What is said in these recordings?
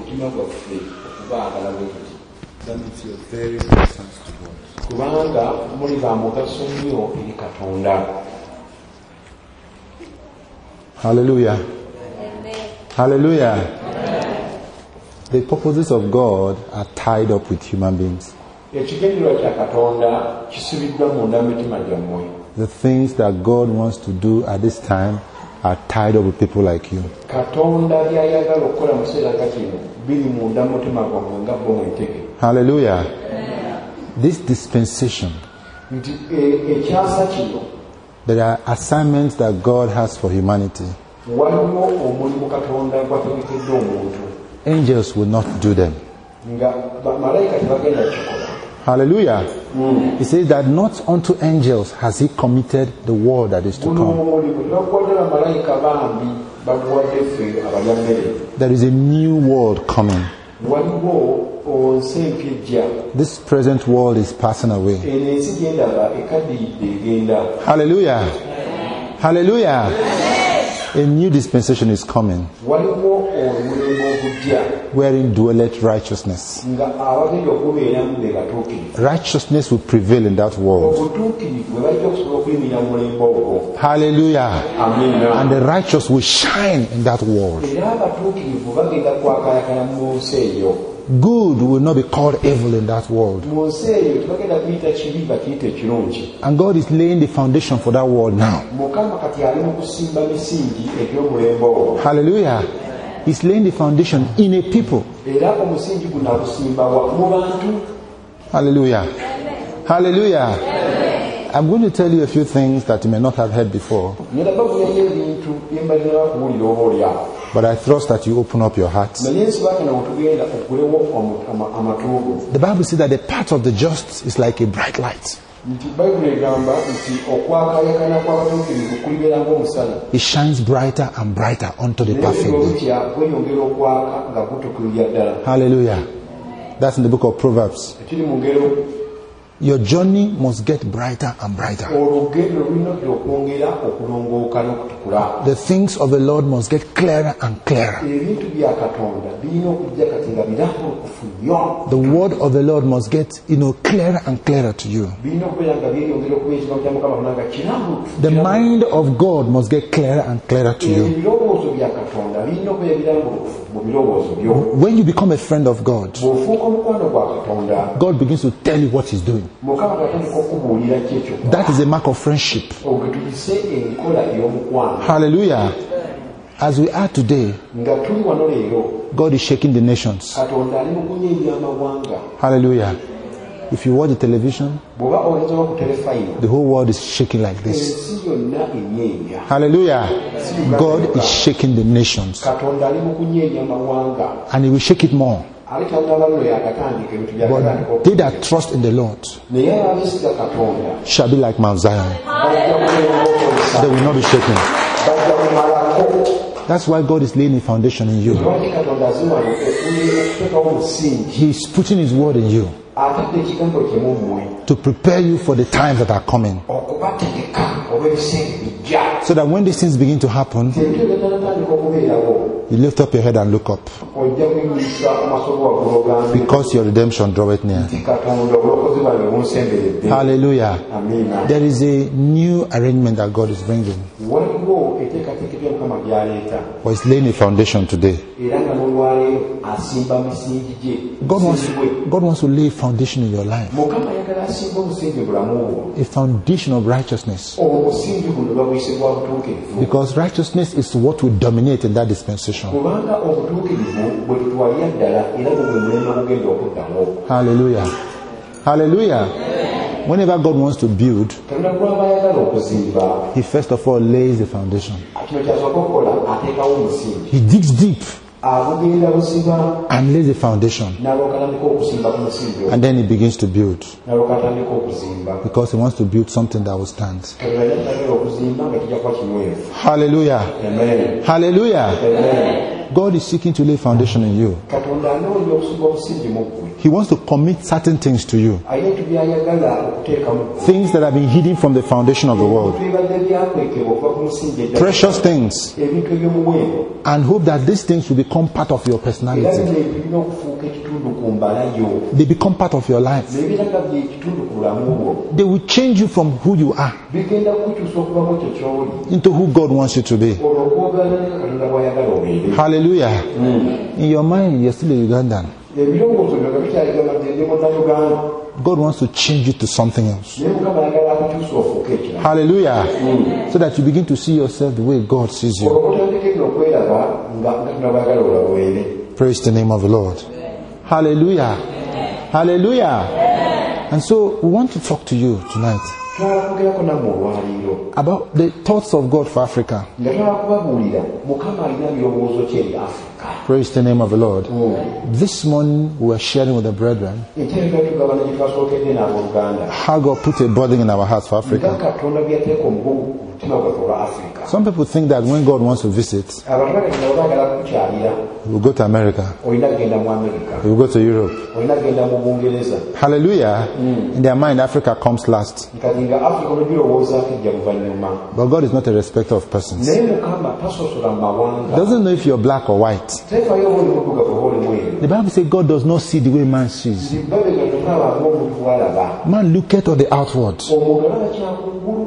omutima gwaffe okubaagala bwe tuti. That means you're very important to God. Kubanga muli ba mugaso nnyo eri Katonda. Hallelujah. Hallelujah. The purposes of God are tied up with human beings. Ekigendererwa kya Katonda kisibiddwa munda mu mitima gyammwe. The things that God wants to do at this time are tied up with people like you. Katonda by'ayagala okukola mu kiseera nga kino biri munda mu mutima gwammwe nga bo mwetege. Hallelujah. This dispensation, Nti ekyasa kino there are assignments that God has for humanity. waliwo omulimu Katonda gwategekedde omuntu Angels will not do them. nga bamalayika tebagenda kikola. Hallelujah. He says that not unto angels has he committed the word that is to Guno come. omulimu tebaguwadde bamalayika bambi baguwadde ffe abalya mmere. There is a new world coming. Waliwo nsi empya ejja. This present world is passing away. Eno ensi gyendaba ekaddiridde egenda. Hallelujah. Hallelujah. A new dispensation is coming, Waliwo omulembe ogujja wherein dwelleth righteousness. nga abagenda okubeeramu be batuukirivu. Righteousness will prevail in that world. Obutuukirivu bwe bajja okusobola okuyimirira mu mulembe ogwo. Hallelujah. Amiina. And the righteous will shine in that world. Era abatuukirivu bagenda kwakaayakana mu nsi eyo. Good will not be called evil in that world. Mu nsi eyo tebagenda kuyita kibi bakiyita ekirungi. And God is laying the foundation for that world now. Mukama kati ali mu kusimba misingi egy'omulembe ogwo. Hallelujah. He's laying the foundation in a people. Era omusingi guno agusimba mu bantu. Hallelujah. Hallelujah. I'm going to tell you a few things that you may not have heard before, Ngenda babuulirayo ebintu bye mbalina kuwulira oba olyawo. but I trust that you open up your hearts. Naye nsibakana wetugenda okulewo amatuugo. The Bible says that the path of the just is like a bright light. Nti Bayibuli egamba nti okwakaayakana kw'abatuukirivu kulibeera ng'omusana. It shines brighter and brighter unto the Naye perfect day. olutya gweyongera okwaka nga gutuukirira ddala. Hallelujah. That's in the book of Proverbs. Ekiri mu ngero, Your journey must get brighter and brighter. olugendo lulina okwongera okulongooka n'okutukula. The things of the Lord must get clearer and clearer. Ebintu bya Katonda birina okujja kati nga birambulukufu nnyo. The word of the Lord must get, clearer and clearer to you. Birina okubeera nga byeyongera okuba ekigambo kya Mukama nga kirambulukufu. The mind of God must get clearer and clearer to you. Ebirowoozo bya Katonda birina okubeera birambulukufu mu birowoozo byo. When you become a friend of God, Bw'ofuuka omukwano gwa Katonda, God begins to tell you what He's doing. Mukama atandika okubuulira ki ekyo. That is a mark of friendship. Ogwo tuyise enkola ey'omukwano. Hallelujah. As we are today, Nga tuli wano leero, God is shaking the nations. Katonda ali mu kunyiinya amawanga. Hallelujah. If you watch the television, Bw'oba olezebwa ku telefayina, the whole world is shaking like this. ensi yonna enyeenya. Hallelujah. God is shaking the nations. Katonda ali mu kunyeenya amawanga. And He will shake it more. Ali tannaba nno yakatandika ebintu byakatandika But they that trust in the Lord naye abeesiga Katonda shall be like Mount Zion. bajja kuleeta They will not be shaken. bajja kumalako. That's why God is laying a foundation in you. Lwaki Katonda aziwano okuteekawo omusingi, He's putting His word in you atadde ekigambo kye mu mmwe to prepare you for the times that are coming. okubategeka olw'ebiseera bijja. So that when these things begin to happen, Ebintu ebinatandika okubeerawo, you lift up your head and look up. ojja kuyimisa amasomo waggulu ogambe Because your redemption draweth near. nti Katonda obulokozi bwange bunsemberedde. Hallelujah. Amiina. There is a new arrangement that God is bringing. Waliwo enteekateeka ebya Mukama by'aleeta, But He's laying a foundation today. era nga n'olwaleero asimba misingi gye. God wants to lay a foundation in your life. Mukama ayagala asimba omusingi bulamu bwo. A foundation of righteousness. Omusingi guno babuyise gwa butuukirivu. Because righteousness is what will dominate in that dispensation. Kubanga obutuukirivu bwe tutwalira ddala era bwe bwe mulembe ogenda okuddamu. Hallelujah. Hallelujah. Whenever God wants to build, Katonda gw'aba ayagala okuzimba, He first of all lays the foundation. kino kyasooka okukola ateekawo omusingi. He digs deep Agugenda busiba and lays the foundation. n'alyoka atandika okusimba ku musingi ogwo. And then He begins to build. N'alyoka atandika okuzimba. Because He wants to build something that will stand. Katonda yali atandika okuzimba nga kijja kuba kinywevu. Hallelujah. Amen. Hallelujah. Amen. God is seeking to lay foundation in you. katonda anoonya okusiga obusingi mu ggwe. He wants to commit certain things to you. Alina ebintu by'ayagala okuteeka mu ggwe. Things that have been hidden from the foundation of the world. Ebibadde byakwekebwa okuva ku musingi ejja. Precious things. Ebintu eby'omuwendo. And hope that these things will become part of your Era personality. bino birina okufuuka ekitundu ku mbala yo. They become part of your life. Nebiraga by'ekitundu ku bulamu bwo. They will change you from who you are Bigenda kukukyusa okuva mu ekyo ky'oli. into who God wants you to be. Olwo okwogana ne katonda bw'ayagala obeere. Hallelujah. In your mind, you're still a Ugandan. Ebirowoozo byo nga bikyayigana nti ndi munnayuganda. God wants to change you to something else. Naye Mukama ayagala akukyusa ofuuke ekirala. Hallelujah. So that you begin to see yourself the way God sees you. Olwo otandikira okweraba nga katonda bw'ayagala olabeere. Praise the name of the Lord. Hallelujah. Hallelujah. And so we want to talk to you tonight Twalakugerako nammwe olwaliiro about the thoughts of God for Africa. nga twala kubabuulira Mukama alina birowoozo ki eri Afrika. Praise the name of the Lord. This morning we were sharing with the brethren Enteeka tugabana gye twasookedde n'abooluganda. how God put a burden in our hearts for Nga Africa. Katonda byateeka omugugu ku mutima gwaffe olwa Afrika. Some people think that when God wants to visit, Abantu bagenda bwe baagala kukukyalira he will go to America, olina kugenda mu Amerika, he will go to Europe. olina kugenda mu Bungereza. Hallelujah. In their mind, Africa comes last. Kati nga Afrika olwogirowoozaako ejja luvannyuma. But God is not a respecter of persons. Naye Mukama tasosola mu mawanga. Doesn't know if you're black or white. Teefayo oba oli muddugavu oba oli mweru. The Bible says God does not see the way man sees. Zimbabwe Katonda abamu omuntu bw'alaba. Man looketh on the outward, Omuntu alaba kyakungulu.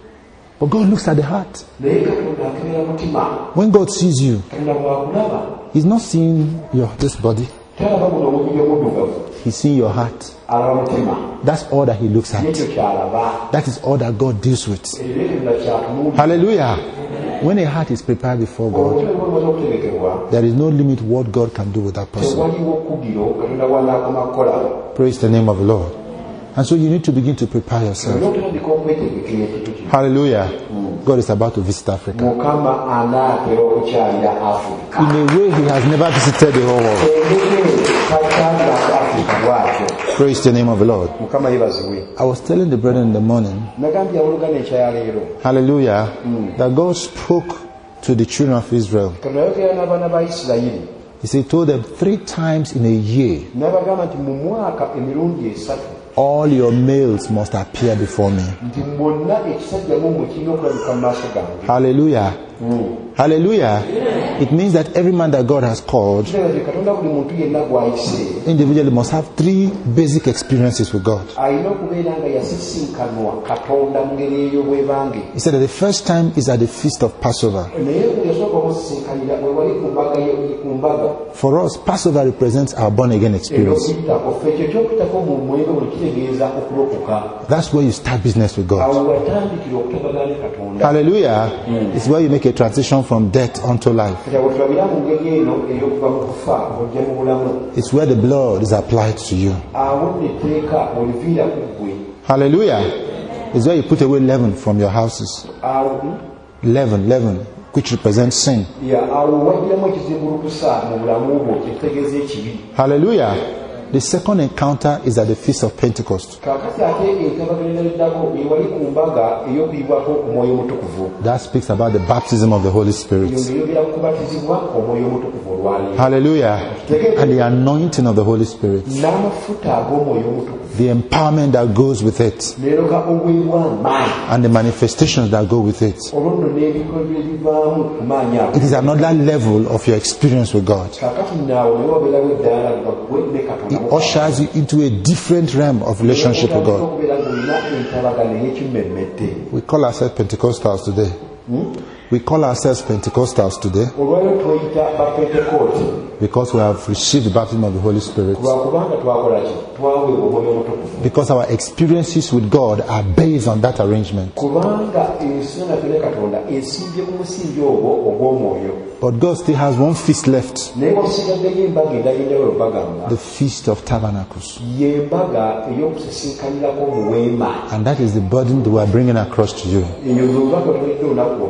but God looks at the heart. Naye Katonda akebera mutima. When God sees you, Katonda bw'akulaba He's not seeing this body. talaba guno omubiri omuddugavu. He's seeing your heart. Alaba mutima. That's all that He looks at. Nekyo ky'alaba. That is all that God deals with. Era Katonda kyatunuulira. Hallelujah. When a heart is prepared before God, Omutima gumaze okutegekebwa. there is no limit what God can do with that person. Tewaliwo kkugiro Katonda w'anaakoma kukola. Praise the name of the Lord. And so you need to begin to prepare yourself. Olina otandika okwetegekera ekintu kino. Hallelujah. God is about to visit Africa. Mukama anaatera okukyalira Afrika. In a way He has never visited the whole world. Engeri takyalira Afrika bw'atyo. Praise the name of the Lord. Mukama yeebazibwe. I was telling the brethren in the morning, Nagambye abooluganda ekyaleero. hallelujah, that God spoke to the children of Israel. Katonda yayogera n'abaana ba Isirayiri. He said, told them 3 times in a year, N'abagamba nti mu mwaka emirundi 3 all your males must appear before me. nti mwonna ekisajja mu mmwe kirina okulabika mu maaso gange. Hallelujah. Hallelujah. It means that every man that God has called Kitegeeza nti Katonda buli muntu yenna gw'ayise individually must have 3 basic experiences with God. alina okubeera nga yasisinkanwa Katonda mu ngeri eyo bwebange. He said that the first time is at the feast of Passover. Naye buli yasooka okusisinkanira we wali ku mbaga For us, Passover represents our born again experience. ey'okuyitako ffe ekyo ekyokuyitako mu mwenge buli kitegeeza okulokoka. That's where you start business with God. Awo watandikira okutabagana ne Katonda. Hallelujah. It's where you make a transition from death unto life. Kati awo tulabira mu ngeri eno ey'okuva mu kufa ojja mu bulamu. It's where the blood is applied to you. Awo nno etteeka oliviira ku ggwe. Hallelujah. It's where you put away leaven from your houses. Awo Leaven, which represents sin. awo waggiramu ekizimbulukusa mu bulamu bwo kyekitegeeza ekibi. Hallelujah. The second encounter is at the Feast of Pentecost. Kaakati ate entabagana eddako ewali ku mbaga ey'okuyibwako omwoyo omutukuvu. That speaks about the baptism of the Holy Spirit. Eyo ng'eyogera ku kubatizibwa omwoyo omutukuvu olwaleero. Hallelujah. And the anointing of the Holy Spirit. N'amafuta ag'omwoyo omutukuvu. The empowerment that goes with it. Neeroga obweru amaanyi. And the manifestations that go with it. Olwo nno n'ebikolwa ebivaamu ku maanyi ago. It is another level of your experience with God. Kaakati naawe ne wabeerawo eddaala nga ggwe ne Katonda. It ushers you into a different realm of relationship with God. Okubeera ng'olina entabagana ey'ekimmemmette. We call ourselves Pentecostals today. We call ourselves Pentecostals today Olwaleero tweyita Bapentekooti because we have received the baptism of the Holy Spirit. lwakubanga twakola ki? Twaweebwa omwoyo omutukuvu. Because our experiences with God are based on that arrangement. Kubanga ensi naffe ne Katonda esimbye ku musingi ogwo ogw'omwoyo. But God still has one feast left, Naye wasigaddeyo embaga endala enjawulo bagamba. the Feast of Tabernacles. Y'embaga ey'okusisinkanirako mu weema. And that is the burden that we are bringing across to you. Eyo lwobanga tulidde olunaku olwaleero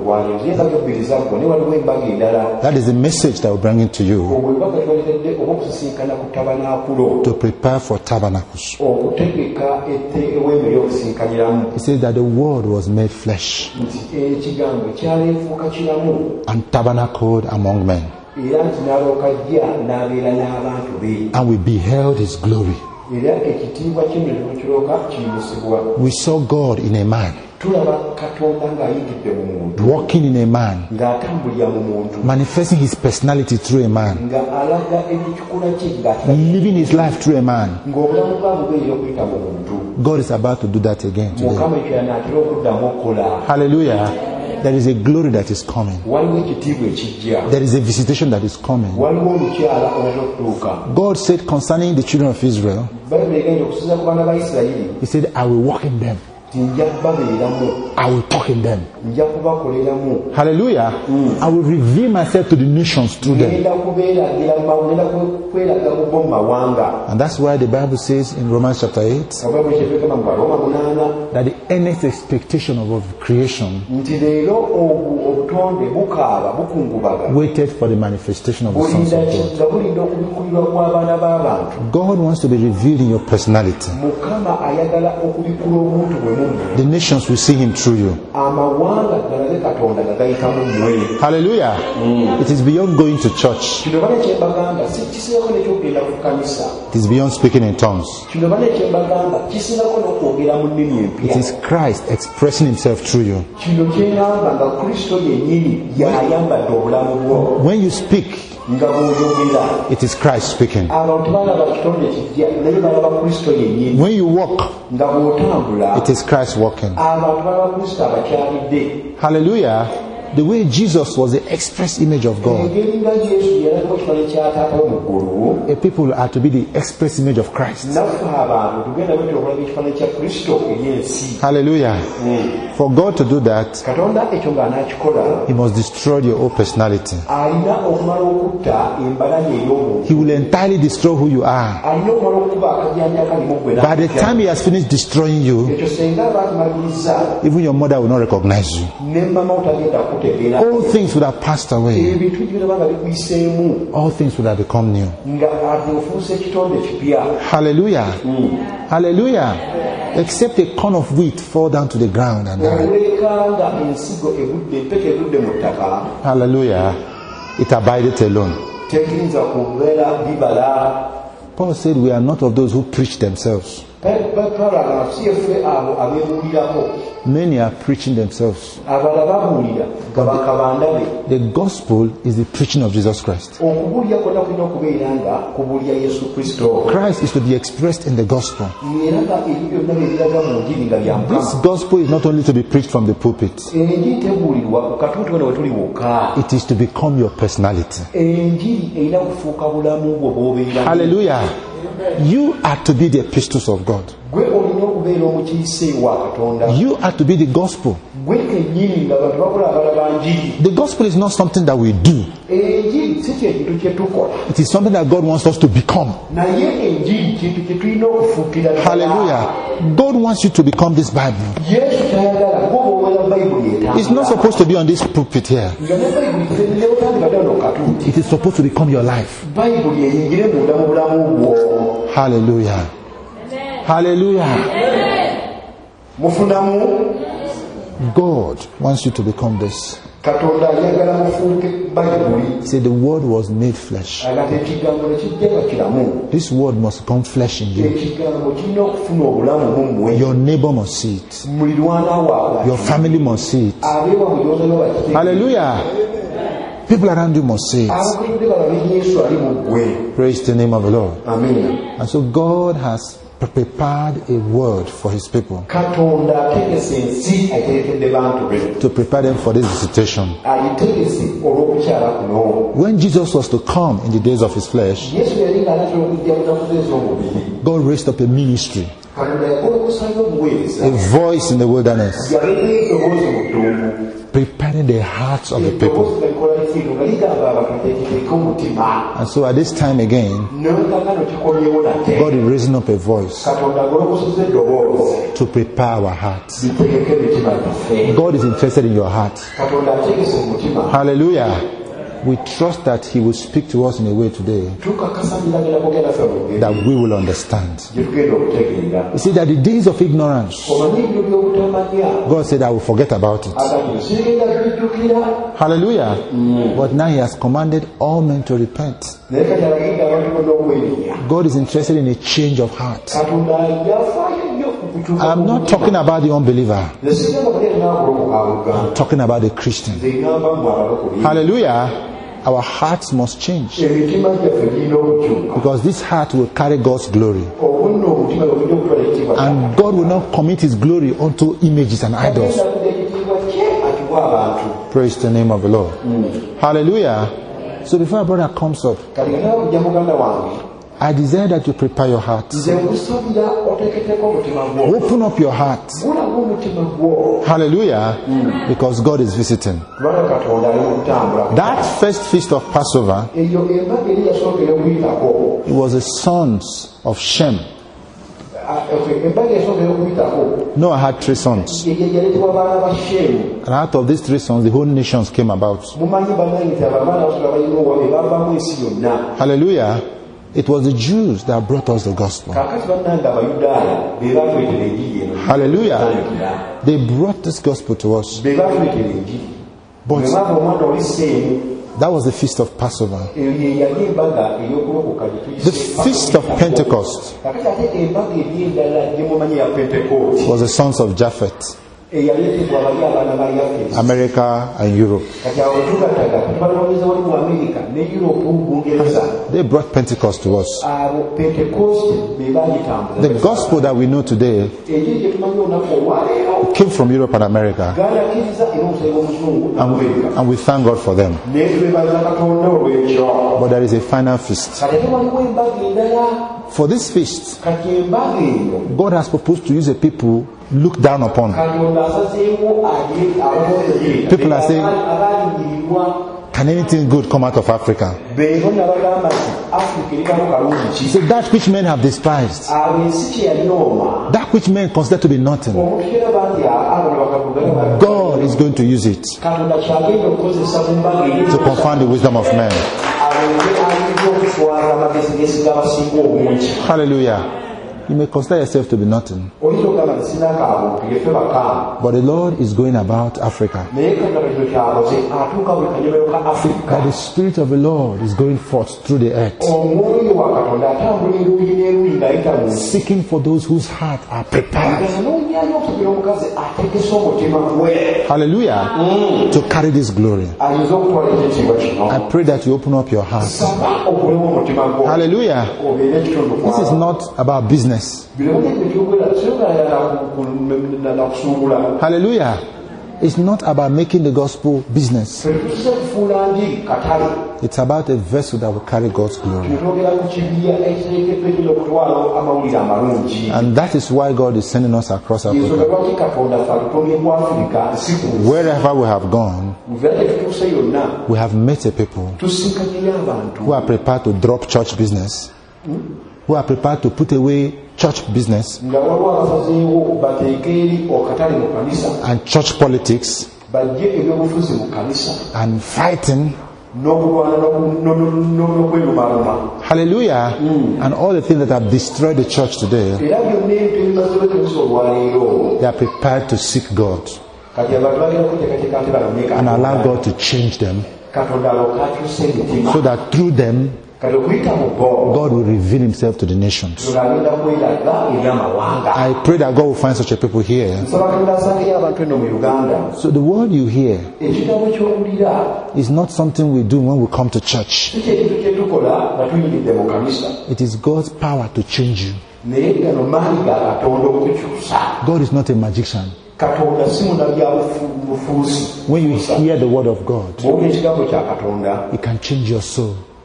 embaga ebbiri zaggwa ne waliwo embaga endala. That is the message that we're bringing to you Obwo embaga tubaletedde okusisinkana ku tabanaakulo to prepare for tabernacles. okutegeka eweema ey'okusinkaniramu. He says that the word was made flesh Nti ekigambo kyaleefuuka kiramu and tabernacled among men, era nti n'alyoka ajja n'abeera n'abantu be. and we beheld his glory. Era ekitiibwa kye ne tukirooka kiyimusibwa. We saw God in a man, Tulaba Katonda ng'ayingidde mu muntu, walking in a man, ng'atambulira mu muntu, manifesting his personality through a man, nga alaga ekikula kye ng'atulaga living his life through a man. ng'obulamu bwa bubeerera okuyita mu muntu. God is about to do that again today. Mukama ekyo yanaatera okuddamu okukola. Hallelujah. There is a glory that is coming. Waliwo ekitiibwa ekijja, There is a visitation that is coming. waliwo olukyala olwata okutuuka. God said concerning the children of Israel, Bayibuli egenda okusinza ku baana ba Isirayiri He said, I will walk in them. nti nja kubabeeramu, I will talk in them. nja kubakoleramu, Hallelujah. I will reveal myself to the nations through them. ngenda kubeeragira ngenda kweraga mu bo mu mawanga. And that's why the Bible says in Romans chapter 8 Bayibuli kyetwegamba mu Baroma 8 that the earnest expectation of creation nti leero obutonde bukaaba bukungubaga waited for the manifestation of the sons bulinda of God. nga bulinda okubikulirwa kw'abaana b'abantu. God wants to be revealed in your personality. Mukama ayagala okubikula omuntu bwe mummwe. The nations will see Him through you. Amawanga galabe Katonda nga gayitamu mmwe. Hallelujah. It is beyond going to church. Kino bane kyembagamba si kisingako n'ekyokugenda ku kkanisa. It is beyond speaking in tongues. Kino bane kyembagamba kisingako n'okwogera mu nnimi It empya. is Christ expressing Himself through you. Kino kyengamba nga Kristo yennyini y'ayambadde obulamu bwo. When you speak, Nga bw'oyogera it is Christ speaking. abantu balaba kitonde kijja naye balaba Kristo yennyini. When you walk, Nga bw'otambula it is Christ walking. abantu balaba Kristo abakyalidde. Hallelujah. The way Jesus was the express image of God, Engeri nga Yesu yalabika ekifaananyi kya Taata we mu ggulu, a people are to be the express image of Christ. naffe abantu tugenda bwetyo okulaba ekifaananyi kya Kristo eri ensi. Hallelujah. For God to do that, Katonda ekyo ng'anaakikola He must destroy your own personality. alina okumala okutta embalaga ey'omuntu. He will entirely destroy who you are. Alina okumala okuba akajanja akalimu ggwe By the time He has finished destroying you, ekyo senga aba akimaliriza even your mother will not recognize you. ne mama otagenda kutegeera. All things would have passed away. Ebintu biraba nga bikuyiseemu All things would have become new. nga ate ofuuse ekitonde kipya. Hallelujah. Hallelujah. Except a corn of wheat fall down to the ground and die. Oleka nga ensigo egudde empeke egudde mu ttaka Hallelujah. It abideth alone. tekiyinza kubeera bibala. Paul said we are not of those who preach themselves. Pawulo agamba si yaffe abo abeebuulirako. Many are preaching themselves. Abalala babuulira nga bakabandabe. The gospel is the preaching of Jesus Christ. Okubuulira kwonna kulina okubeera nga kubuulira Yesu Kristo. Christ is to be expressed in the gospel. Era nga ebyo byonna bye biraga mu njiri nga bya This Mukama. gospel is not only to be preached from the pulpit. Enjiri tebuulirwa ku katuuti wano we tuli wokka. It is to become your personality. Enjiri erina kufuuka bulamu bwo bw'obeera. Hallelujah. You are to be the epistles of God. Gwe olina okubeera omukiise wa Katonda. You are to be the gospel. Gwe kennyini nga abantu bakola abalaba njiri. The gospel is not something that we do. Enjiri si kintu kye tukola. It is something that God wants us to become. Naye enjiri kintu kye tulina okufuukira ddala. Hallelujah. God wants you to become this Bible. Yesu tayagala gwe bw'owera Bayibuli etambula. It's not supposed to be on this pulpit here. Nga ne Bayibuli neotandika ddala n'okatuuti. It is supposed to become your life. Bayibuli eyingire munda mu bulamu bwo. Hallelujah. Hallelujah. Mufunamu. God wants you to become this. Katonda ayagala mufuuke Bayibuli. He said the word was made flesh. Agati ekigambo ne kijja nga kiramu. This word must become flesh in you. Ekigambo kirina okufuna obulamu mu mmwe. Your neighbor must see it. Mulirwana waabwe. Your family must see it. Abeewa mu gy'oza n'abakitegeera. Hallelujah. People around you must see it. Abakulembeze balabe Yesu ali mu ggwe. Praise the name of the Lord. Amen. And so God has prepared a word for His people Katonda ategese ensi agiteekedde bantu be. to prepare them for this visitation. Agitegese olw'okukyala kuno. When Jesus was to come in the days of His flesh, Yesu yali ng'anaatera okujja mu nnaku ze ez'omubiri. God raised up a ministry katonda yakolokosayo omuweereza a voice in the wilderness, yaleeta eddoboozi mu ddungu preparing the hearts of the people. eddoboozi galikola likiino nga ligamba abantu teekiteeke omutima. And so at this time again, newekakano kikomyewo nate God is raising up a voice katonda agolokosoza eddoboozi to prepare our hearts. litegeke emitima gyaffe. God is interested in your heart. katonda ategese omutima. Hallelujah. We trust that He will speak to us in a way today tukakasa biragenda kugenda ffe mu ngeri that we will understand. gye tugenda okutegeera. You see, that the days of ignorance, omanyi ebyo by'obutamanya God said, I will forget about it. agambye sigenda kubijjukira. Hallelujah. But now He has commanded all men to repent. naye kati alagidde abantu bonna okwerinnya. God is interested in a change of heart. katonda yafaayo nnyo ku kutuuka I'm not talking about the unbeliever. nze sigamba kulyali n'akulokoka abuganda. I'm talking about the Christian. nze ngamba mu abalokole. Hallelujah. Our hearts must change emitima gyaffe girina okukyuka. because this heart will carry God's glory. obunno omutima bwegujja okutwala ekitiibwa And God will not commit His glory unto images and idols. agenda kudda ekitiibwa kye akiwa abantu. Praise the name of the Lord. Hallelujah. So before our brother comes up, kati nga taba kujja muganda wange I desire that you prepare your heart. nze nkusabira oteeketeeko omutima gwo. Open up your heart. gulaga omutima gwo. Hallelujah. Because God is visiting. kubanga katonda ali mu kutambula. That first feast of Passover, eyo embaga eri yasookera okuyitako. it was the sons of Shem. embaga yasookera okuyitako. Noah had 3 sons. yaleetebwa baana ba Shemu. And out of these 3 sons, the whole nations came about. mumanyi bannange nti abaana abasoga balinowa be bavamu ensi yonna. Hallelujah. It was the Jews that brought us the gospel. kaakati bannange abayudaaya be baatuleetera enjiri eno. Hallelujah. They brought this gospel to us. be baatuleetera enjiri. But bwe bava omwana oli Seemu, that was the feast of Passover. eyo ye yali embaga ey'okulokoka gye tuyise The feast of Pentecost kakati ate embaga eri endala gye mumanyi ya pentekooti was the sons of Japheth, eyaleetebwa bali abaana ba Yafesi. America and Europe. kati awo tugataga tubalowooza wali mu Amerika ne Europe Bungereza. They brought Pentecost to us. abo pentekosti be bagitambuza. The gospel that we know today enjiri gye tumanyi olunaku olwaleero came from Europe and America. galakkiriza era omusaiga omuzungu Amerika. And we thank God for them. naye twebaza katonda olw'ekyo. But there is a final feast. kati ate waliwo embaga endala. For this feast, kati embaga eyo God has proposed to use a people looked down upon. katonda asazeewo abooye People are saying- abalingirirwa Can anything good come out of Africa? beero nabagamba nti Afrika erikako kalungi ki. So that which men have despised, abo ensi kye yalyooma that which men consider to be nothing, omuntu kyeraba nti abano bakagugala God is going to use it katonda kyagenda okukozesa mu mbaga eyo to confound the wisdom of men. alonde ayinza okuswaza amagezi gesiga abasinga obungi. Hallelujah. You may consider yourself to be nothing, oyinza okugamba nti sinakaabuuka yeffe bakaamu but the Lord is going about Africa. naye katonda kino kyakoze atuuka buli kanyomero ka That Afrika. the Spirit of the Lord is going forth through the earth, omwoyo wa katonda atambula eruuyi n'eruuyi ng'ayita mu nsi. seeking for those whose hearts are prepared. anoonyayo okusabira omukazi ategese omutima gwe Hallelujah. To carry this glory. ayinza okutwala ekitiibwa kino. I pray that you open up your heart. saba okulewa omutima gwo Hallelujah. obeere ekitundu This is not about business. nakusuubula. Hallelujah. It's not about making the gospel business. tutuze kufuula ndi katale It's about a vessel that will carry God's glory. netwogera ku kibiya ekiteekeddwa okutwala amawulire amalungi. And that is why God is sending us across ensonga Africa. lwaki katonda fe atutumye mu Afirika si ku nsi. Wherever we have gone, muveera gye tutuuse yonna we have met a people tusinkanyeyo abantu who are prepared to drop church business, who are prepared to put away church business nga waliwo abasazeewo bateeke eri okatale mu kanisa and church politics bajje ebyobufuzi mu kanisa and fighting. n'okulwana n'okwerumaluma. Hallelujah. And all the things that have destroyed the church today, era byonna ebintu ebimaze kanisa olwaleero they are prepared to seek God kati abantu bagenda kuteekateeka nti balame and allow God to change them katonda alyoka akyusa emitima so that through them, kati okuyita mu bo God will reveal Himself to the nations. agenda kweraga eri amawanga. I pray that God will find such a people here. nsaba katonda asangeyo abantu eno mu Uganda. So the word you hear ekitabo ky'owulira is not something we do when we come to church. si kyekintu kye tukola nga tuyimiridde mu kanisa, It is God's power to change you. naye gano maanyi ga katonda okukyusa. God is not a magician. katonda si munabyabufuuzi. When you hear the word of God, bw'owulira ekigambo kya katonda it can change your soul.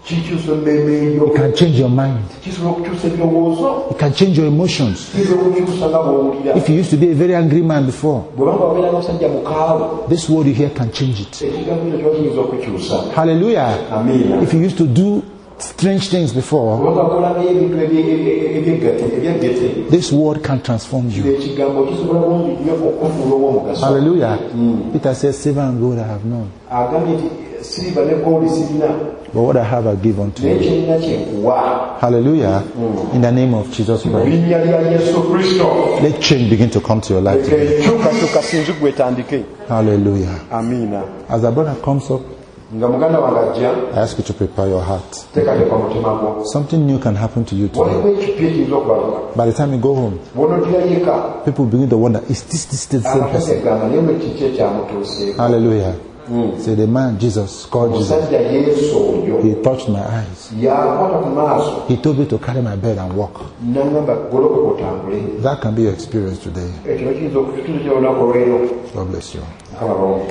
kikyusa emmeeme yo, It can change your mind. kisobola okukyusa ebirowoozo, It can change your emotions. kisobola okukyusa nga bw'owulira. If you used to be a very angry man before, Bw'obanga wabeera n'omusajja mukaawe, this word you hear can change it. ekigambo ekyo kiba kiyinza okukyusa. Hallelujah. Amiina. If you used to do strange things before, Bw'obanga wakolangayo ebintu ebyegete, this word can transform you. ekigambo kisobola bulungi nnyo okufuula ow'omugaso. Hallelujah. Peter says, silver and gold I have known, Agambye nti siriva ne gold sirina, but what I have I give unto naye you. kyerina kyenkuwa. Hallelujah. In the name of Jesus Mu Christ. linnya lya Yesu Kristo. Let change begin to come to your life today. Enkyukakyuka sinzi gwetandike. Hallelujah. Amiina. As a brother comes up, Nga muganda wange ajja, I ask you to prepare your heart. teekateeka omutima gwo. Something new can happen to you Waliwo today. ekipya ekiyinza okubaluka. By the time you go home, Bw'onoddirayo eka, people begin to wonder, is this the same person? abategamba naye mwe kiki ekyamutuuseeko. Hallelujah. Say, the man Jesus, called Jesus, Omusajja Yesu oyo he touched my eyes. yakwata ku maaso He told me to carry my bed and walk. n'agamba golokoka otambule. That can be your experience today. Ekyo kiyinza okutuuza ky'olunaku olwero. God bless you. Mukama balongo.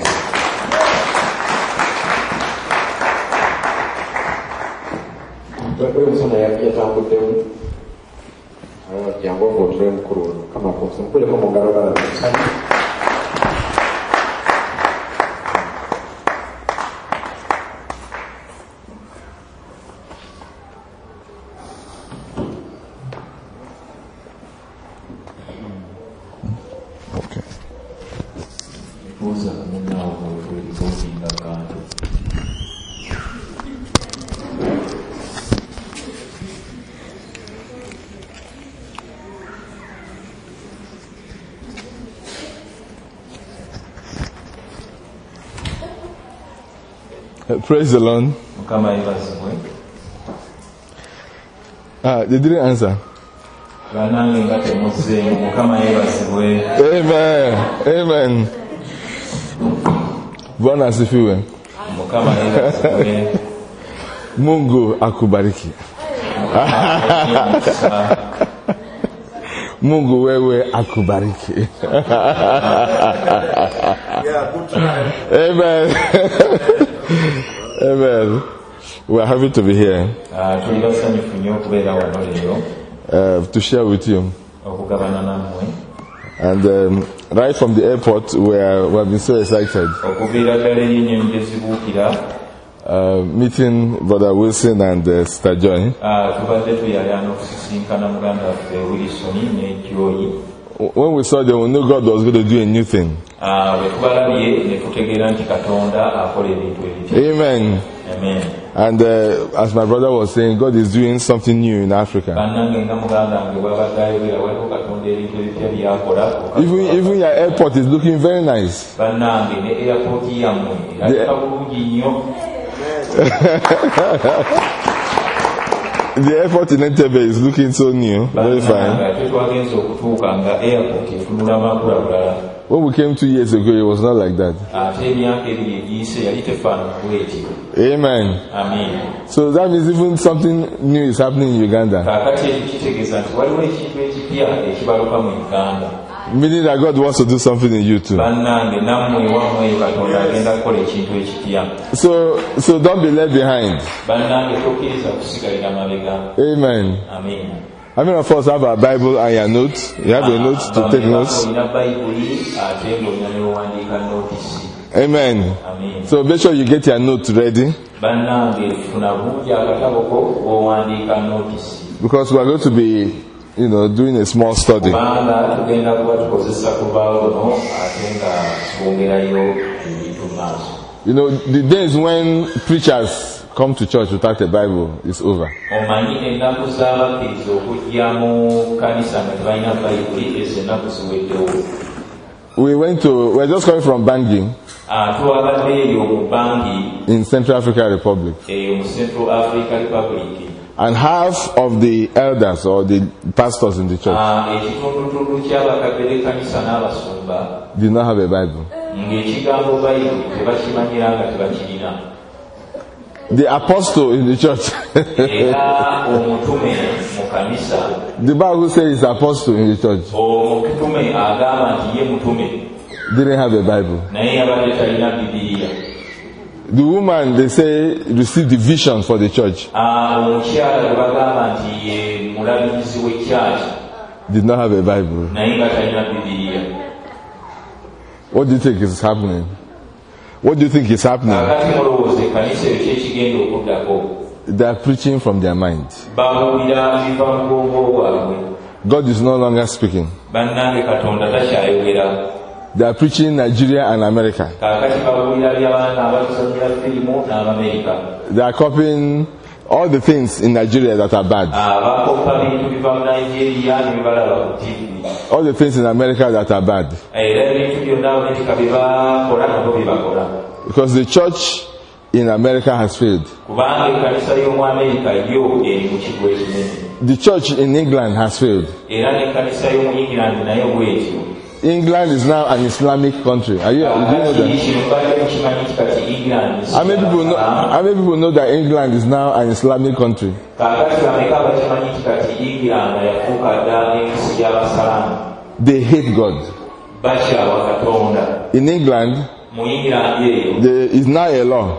Oyo omusana yatambuddemu. Jangu ova otule mukulu ono. Mukama akunse mukuleko mu ngalo balamu. Okay. Buuza munaawo bw'otuliko osinga kantu. Praise the Lord. Mukama yeebazibwe. They didn't answer. Bannange nga temuzzeemu. Mukama yeebazibwe. Amen. Amen. Bwana asifiwe. Mukama yeebazibwe. Mungu akubariki. Mungu wewe akubariki. Amen. Amen. We are happy to be here Tuli basanyufu nnyo okubeera wano leero to share with you. okugabana nammwe. And right from the airport, we have been so excited. Okuviira ddala erinnya gye zibuukira, Meeting Brother Wilson and Sister Joy. tubadde tuyalya n'okusisinkana muganda waffe Wilson ne Joy. When we saw them, we knew God was going to do a new thing. Bwe tubalabye ne tutegeera nti Katonda akola ebintu ebipya. Amen. Amen. And as my brother was saying, God is doing something new in Africa. Bannange nga muganda wange bw'abadde ayogera waliwo Katonda ebintu ebipya by'akola. Even your airport is looking very nice. Bannange ne airport yammwe erabika bulungi nnyo. The airport in Entebbe is looking so new, very fine. Ate twagenze okutuuka nga airport etunula makula bulala. When we came 2 years ago, it was not like that. Ate emyaka ebiri egiyise yali tefaanana bw'eti. Amen. Amen. So that means even something new is happening in Uganda. Kaakati ekyo kitegeeza nti waliwo ekintu ekipya ekibaluka mu Uganda. Meaning that God wants to do something in you too. Bannange nammwe wammwe Katonda agenda kukola ekintu ekipya. So don't be left behind. Bannange tokkiriza kusigalira mabega. Amen. Amen. How many of us have a Bible and your notes? You have a note to take notes? Olina Bayibuli ate ng'olina n'owandiika notice. Amen. Amen. So make sure you get your notes ready, Bannange funa bulungi akatabo ko bw'owandiika notice. because we are going to be, doing a small study. Kubanga tugenda kuba tukozesa ku lubaawo luno ate nga twongerayo ebintu mu maaso. The days when preachers come to church without a Bible is over. Omanyi ennaku z'abakkiriza okujja mu kanisa nga tebalina Bayibuli ezo ennaku ziweddewo. We're just coming from Bangui Twabadde eyo mu Bangui in Central African Republic. mu Central Africa Republic. And half of the elders or the pastors in the church Ekitundutundu ky'abakadde b'ekkanisa n'abasumba did not have a Bible. ng'ekigambo Bayibuli tebakimanyira nga tebakirina. The apostle in the church, Era omutume mu kanisa, the Bible says he's apostle in the church, omutume agamba nti ye mutume didn't have a Bible. naye yabadde talina Bibiliya. The woman, they say, received the vision for the church. Omukyala gwe bagamba nti ye mulabirizi w'ekyaki Did not have a Bible. naye nga talina Bibiliya. What do you think is happening? What do you think is happening? Kakati mulowooza ekkanisa eyo ki ekigenda okuddako? They are preaching from their mind. Babuulira biva mu bwongo bwabwe. God is no longer speaking. Bannange Katonda takyayogera. They are preaching Nigeria and America. Kakati babuulira by'abaana abazannyira firimu n'Abamerika. They are copying all the things in Nigeria that are bad. Bakoppa bintu biva mu Nigeria ne bibalaba ku TV. All the things in America that are bad. Era ebintu byonna Abamerika bye bakola nabo bye bakola. Because the church in America has failed. Kubanga ekkanisa y'omu Amerika yo eri mu kigo ekinene. The church in England has failed. Era n'ekkanisa y'omu England nayo bw'etyo. England is now an Islamic country. Are you, do you know that? How many people know that England is now an Islamic country? They hate God. In England, there is now a law.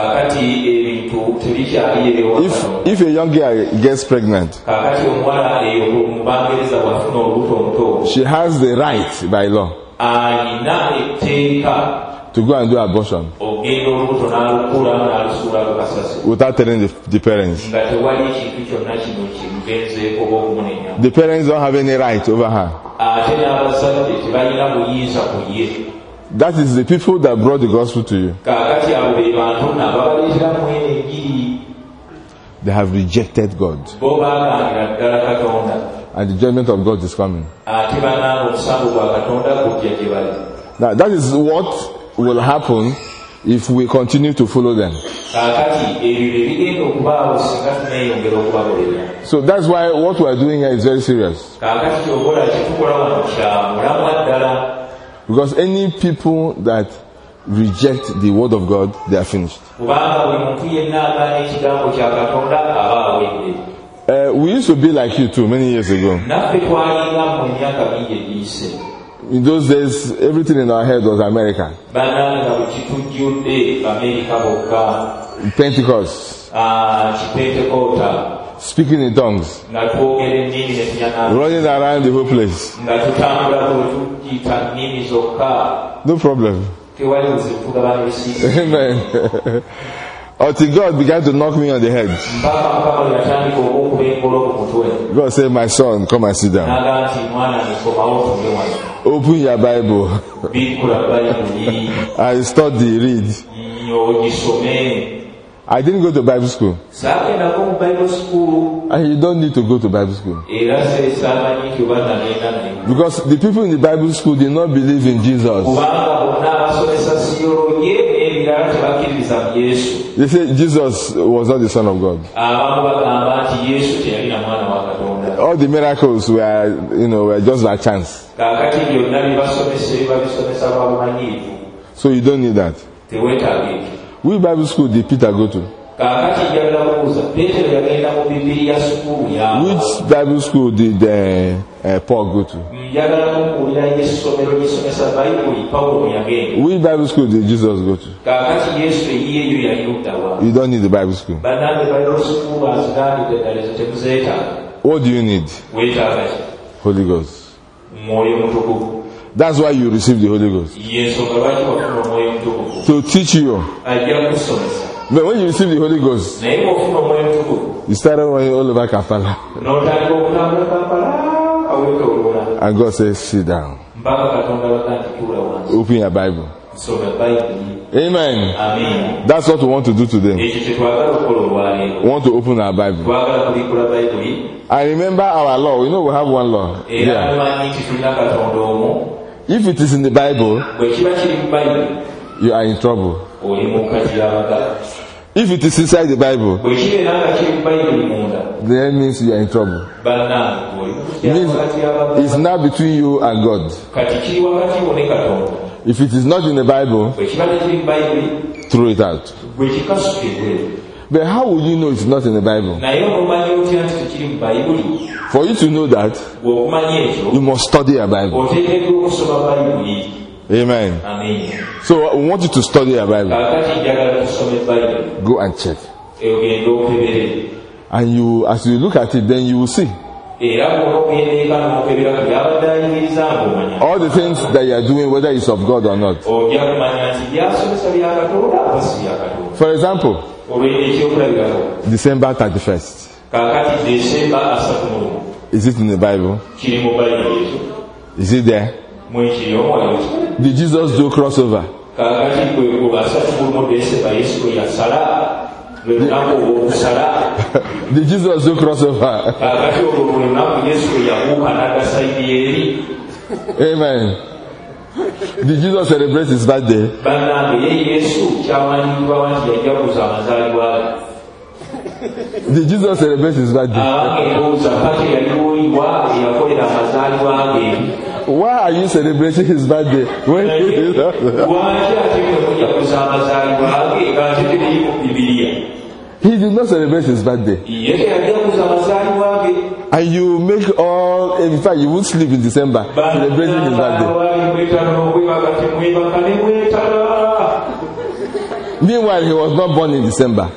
If a young girl gets pregnant, she has the right by law to go and do abortion without telling the parents. The parents don't have any right over her. That is the people that brought the gospel to you. They have rejected God. And the judgment of God is coming. Now that is what will happen if we continue to follow them. So that's why what we are doing here is very serious. Because any people that reject the word of God, they are finished. We used to be like you too many years ago. In those days, everything in our head was America. Pentecost. Speaking in tongues. Running around the whole place. No problem. Amen. Until God began to knock me on the head. God said, my son, come and sit down. Open your Bible. I study, read. I didn't go to Bible school. And you don't need to go to Bible school. Because the people in the Bible school did not believe in Jesus. They say Jesus was not the Son of God. All the miracles were just by chance. So you don't need that. Which Bible school did Peter go to? Which Bible school did Paul go to? Which Bible school did Jesus go to? You don't need the Bible school. What do you need? Holy Ghost. That's why you receive the Holy Ghost. To teach you. But when you receive the Holy Ghost, you start running all over Kampala. And God says, sit down. Open your Bible. Amen. That's what we want to do today. We want to open our Bible. I remember our law. We have one law. Yeah. If it is in the Bible, you are in trouble. If it is inside the Bible, then it means you are in trouble. It means it's now between you and God. If it is not in the Bible, throw it out. But how would you know it's not in the Bible? For you to know that, you must study a Bible. Amen. Amen. So we want you to study your Bible. Go and check. And you, as you look at it, then you will see. All the things that you are doing, whether it's of God or not. For example, December 31st. Is it in the Bible? Is it there? Did Jesus do crossover? Did Jesus do crossover? Amen. Did Jesus celebrate his birthday? Did Jesus celebrate his birthday? Why are you celebrating his birthday? He did not celebrate his birthday. And you make all, in fact, you won't sleep in December celebrating his birthday. Meanwhile, he was not born in December.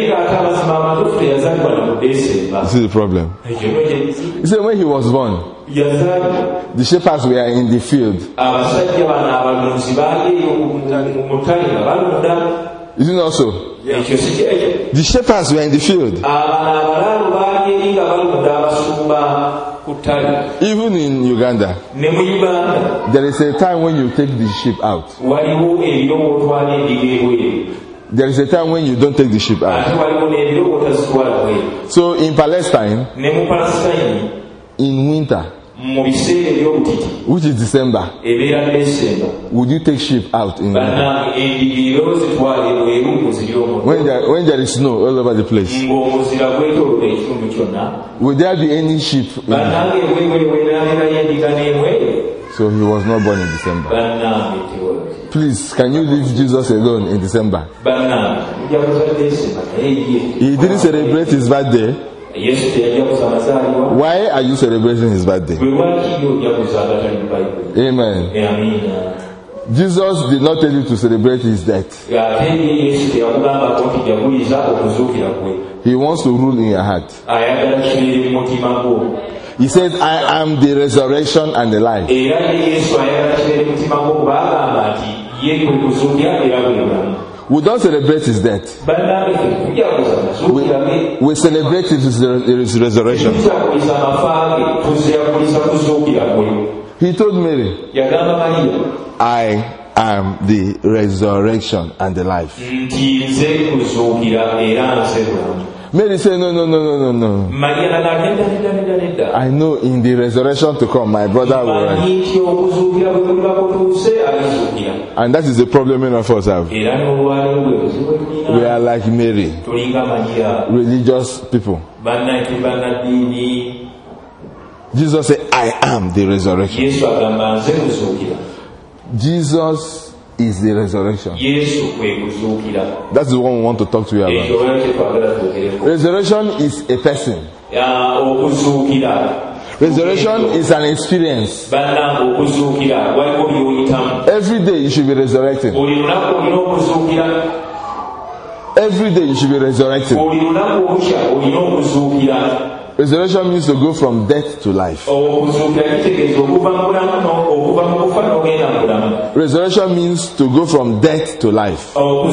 This is the problem. He said when he was born, the shepherds were in the field. Is it also? The shepherds were in the field. Even in Uganda, there is a time when you take the sheep out. There is a time when you don't take the sheep out. So in Palestine, in winter, which is December, would you take sheep out in winter? When there is snow all over the place, would there be any sheep? So he was not born in December. Please, can you leave Jesus alone in December? He didn't celebrate his birthday. Why are you celebrating his birthday? Amen. Jesus did not tell you to celebrate his death. He wants to rule in your heart. He said, I am the resurrection and the life. We don't celebrate his death. We celebrate his resurrection. He told Mary, I am the resurrection and the life. Mary said, no. I know in the resurrection to come, my brother will rise. And that is the problem many of us have. We are like Mary, religious people. Jesus said, I am the resurrection. Jesus is the resurrection. That's the one we want to talk to you about. Resurrection is a person. Resurrection is an experience. Every day you should be resurrecting. Every day you should be resurrecting. Resurrection means to go from death to life. Resurrection means to go from death to life.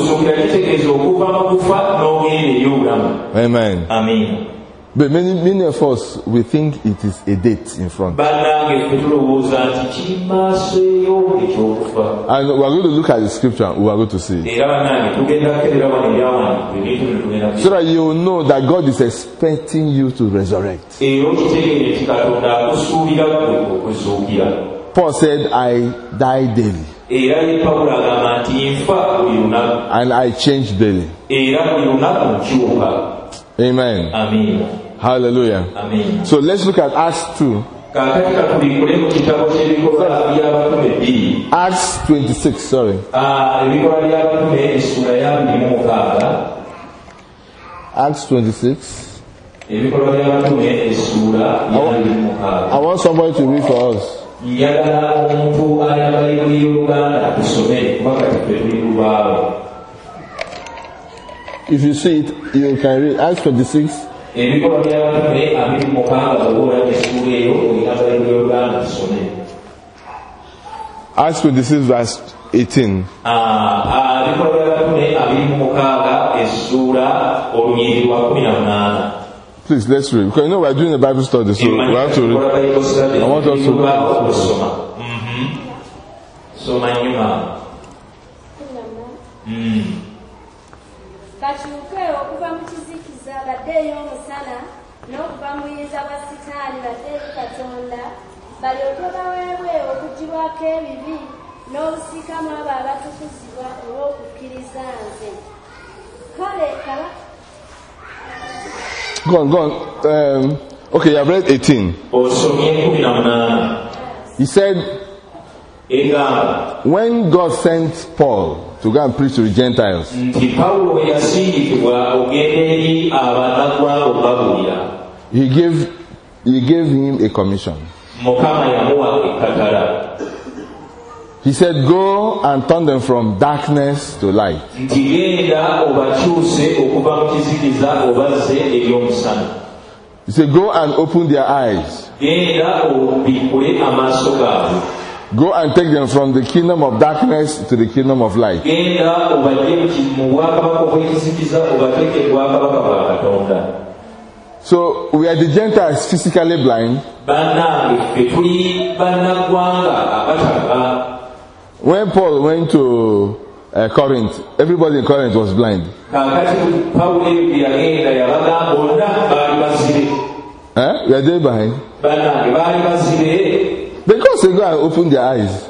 Amen. Amen. But many of us, we think it is a date in front. And we are going to look at the scripture, we are going to see it. So that you will know that God is expecting you to resurrect. Paul said, I die daily. And I change daily. Amen. Amen. Hallelujah. Amen. So let's look at Acts 2. Acts 26, sorry. Acts 26. I want somebody to read for us. njagala omuntu alina bayibuli y'Oluganda tusome kubanga tuffe tuli ku lwabo. If you see it, you can read Acts 26. Ebikolwa by'Abatume 26 bw'ola essuula eyo olina bayibuli y'Oluganda tusome. Acts 26 verse 18. Ebikolwa by'Abatume 26 essuula olunyiriri lwa 18. Please, let's read. Because you know we're doing a Bible study, so we have to read. I want us to read. Kakyuke okuva mu kizikiza baddeeyo omusana n'okuva mu buyinza bwa Sitaani baddeeyo Katonda balyoke baweebwe okuggyibwako ebibi n'obusiikamu abo abatukuzibwa olw'okukkiriza nze. Kale kaba. Go on. Okay, you have read 18. He said, when God sent Paul to go and preach to the Gentiles, he gave him a commission. He said, go and turn them from darkness to light. He said, go and open their eyes. Go and take them from the kingdom of darkness to the kingdom of light. So we are the Gentiles physically blind. When Paul went to Corinth, everybody in Corinth was blind. We are they blind? Because they go and open their eyes.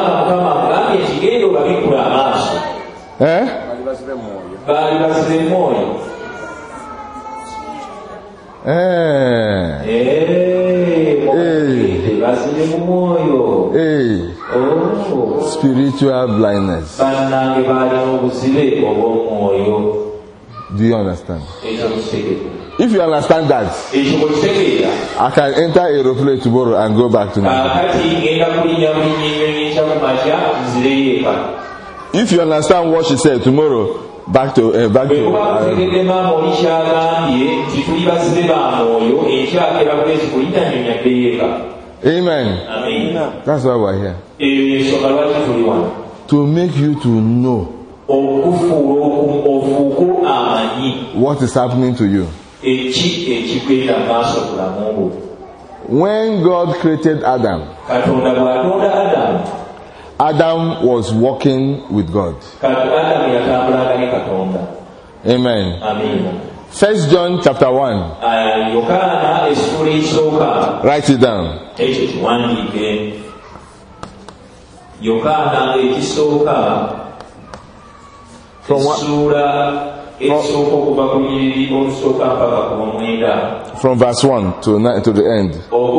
Spiritual blindness. Do you understand? If you understand that, I can enter a aeroplane tomorrow and go back to Nigeria. If you understand what she said tomorrow, back to Amen. That's why we're here. To make you to know what is happening to you. When God created Adam, Adam was walking with God. Amen. 1 John chapter 1. Write it down. From verse 1 to the end.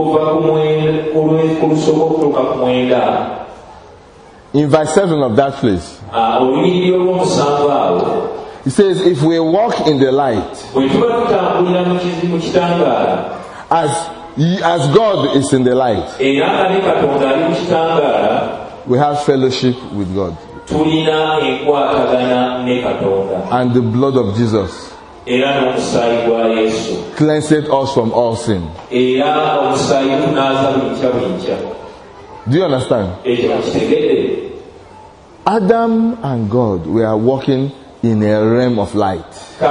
In verse 7 of that place, it says, if we walk in the light, as God is in the light, we have fellowship with God. And the blood of Jesus cleanseth us from all sin. Do you understand? Adam and God were walking in a realm of light.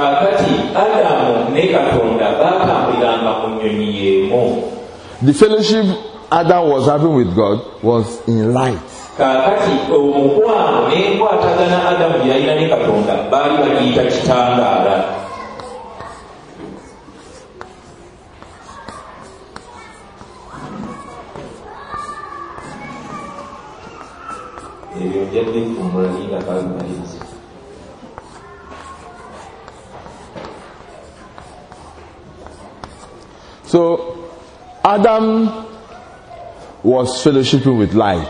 The fellowship Adam was having with God was in light. So Adam was fellowshipping with light.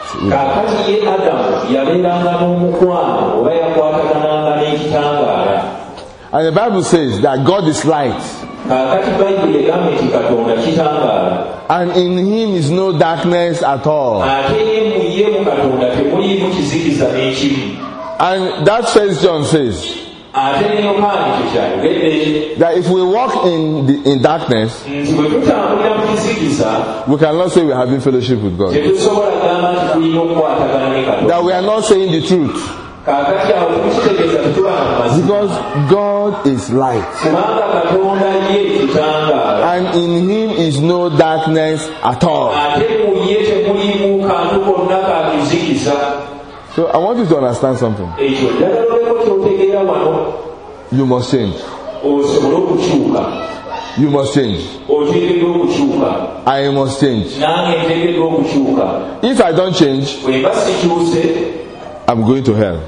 And the Bible says that God is light. And in him is no darkness at all. And that First John says that if we walk in darkness, we cannot say we are having fellowship with God. That we are not saying the truth. Because God is light. And in him is no darkness at all. So I want you to understand something. You must change. You must change. I must change. If I don't change, I'm going to hell.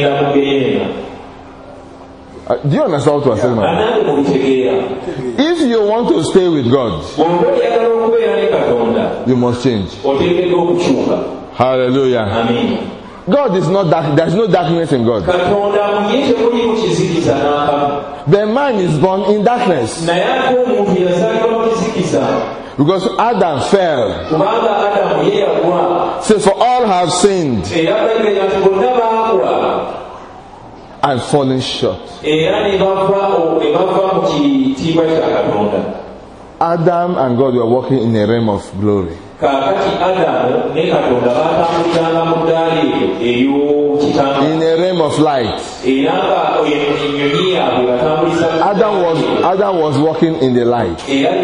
Do you understand what I'm saying, man? If you want to stay with God, you must change. Hallelujah. Amen. God is not dark. There is no darkness in God. The man is born in darkness. Because Adam fell. So for all have sinned and fallen short. Adam and God were walking in a realm of glory. In a realm of light. Adam was walking in the light.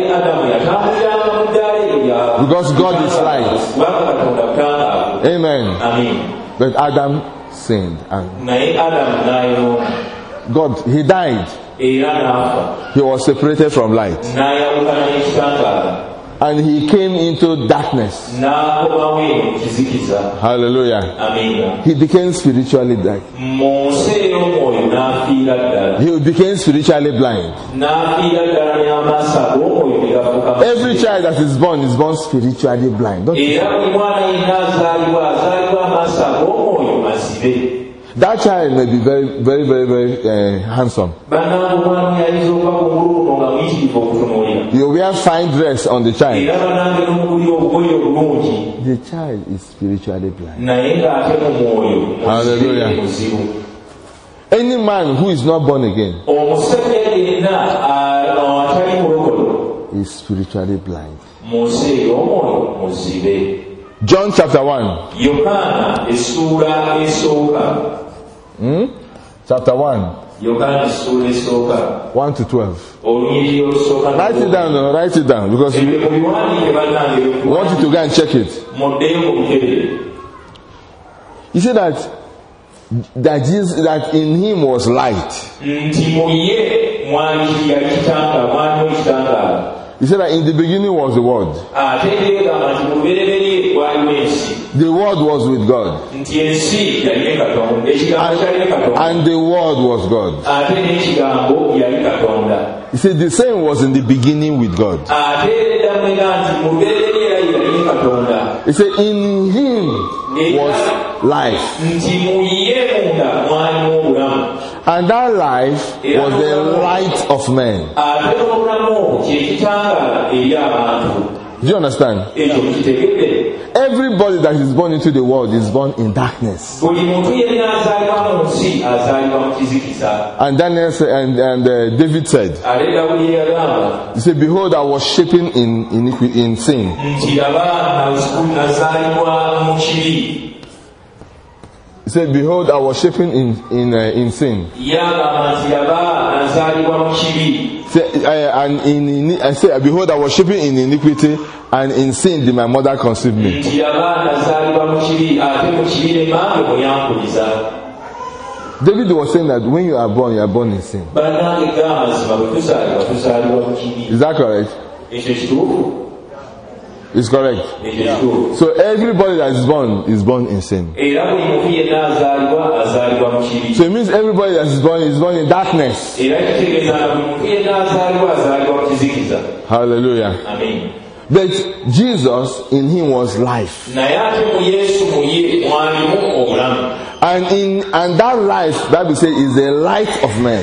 Because God is light. Amen. But Adam sinned and God, he died. He was separated from light. And he came into darkness. Hallelujah. Amen. He became spiritually dark. He became spiritually blind. Every child that is born spiritually blind. Don't you see? That child may be very, very, very, very handsome. You wear fine dress on the child. The child is spiritually blind. Hallelujah. Any man who is not born again is spiritually blind. John chapter 1. Chapter 1. 1 to 12. Write it down, write it down, because we want you to go and check it. He said that in him was light. He said that in the beginning was the Word. The Word was with God. And the Word was God. He said the same was in the beginning with God. He said in him was life. And that life was the light of men. Do you understand? Everybody that is born into the world is born in darkness. And Daniel said, and David said, he said, behold, I was shaping in sin. He said, behold, I was shaping in sin. I said, behold, I was shaping in iniquity, and in sin did my mother conceive me. David was saying that when you are born in sin. Is that correct? It's correct. Yeah. So everybody that is born in sin. So it means everybody that is born in darkness. Hallelujah. Amen. But Jesus in him was life. And that life, Bible says, is the light of men.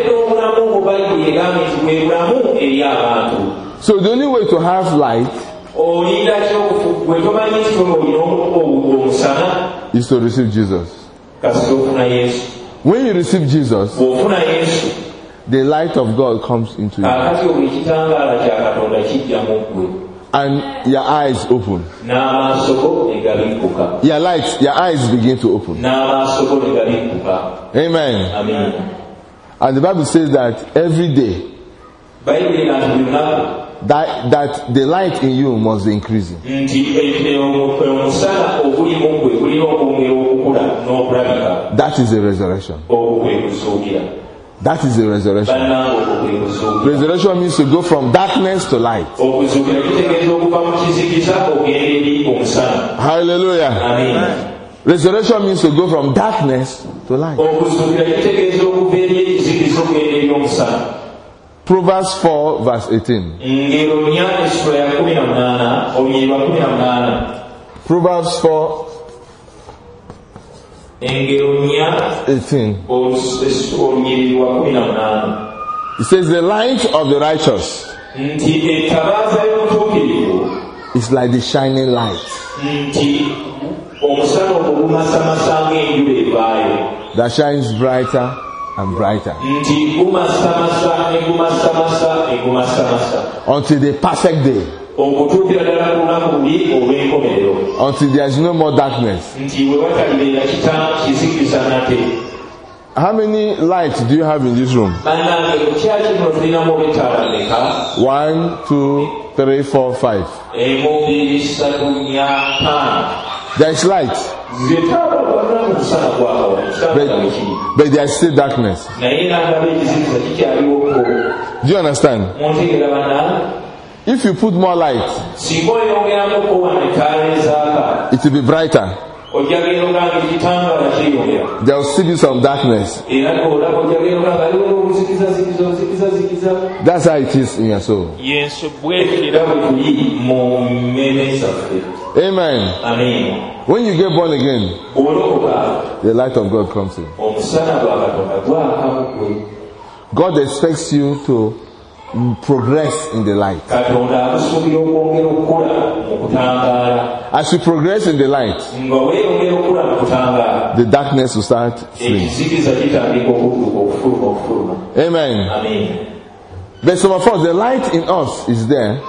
So the only way to have light is to receive Jesus. When you receive Jesus, the light of God comes into you. And your eyes open. Your eyes begin to open. Amen. And the Bible says that every day, that the light in you must be increasing. That is the resurrection. That is the resurrection. Resurrection means to go from darkness to light. Hallelujah. Amen. Resurrection means to go from darkness to light. Proverbs 4 verse 18. Proverbs 4 18. It says the light of the righteous is like the shining light that shines brighter and brighter until the perfect day, until there is no more darkness. How many lights do you have in this room? 1, 2, 3, 4, 5. There is light, but there is still darkness. Do you understand? If you put more light, it will be brighter. There will still be some darkness. That's how it is in your soul. Amen. When you get born again, the light of God comes in. God expects you to progress in the light. As you progress in the light, the darkness will start fleeing. Amen. But some of us, the light in us is there,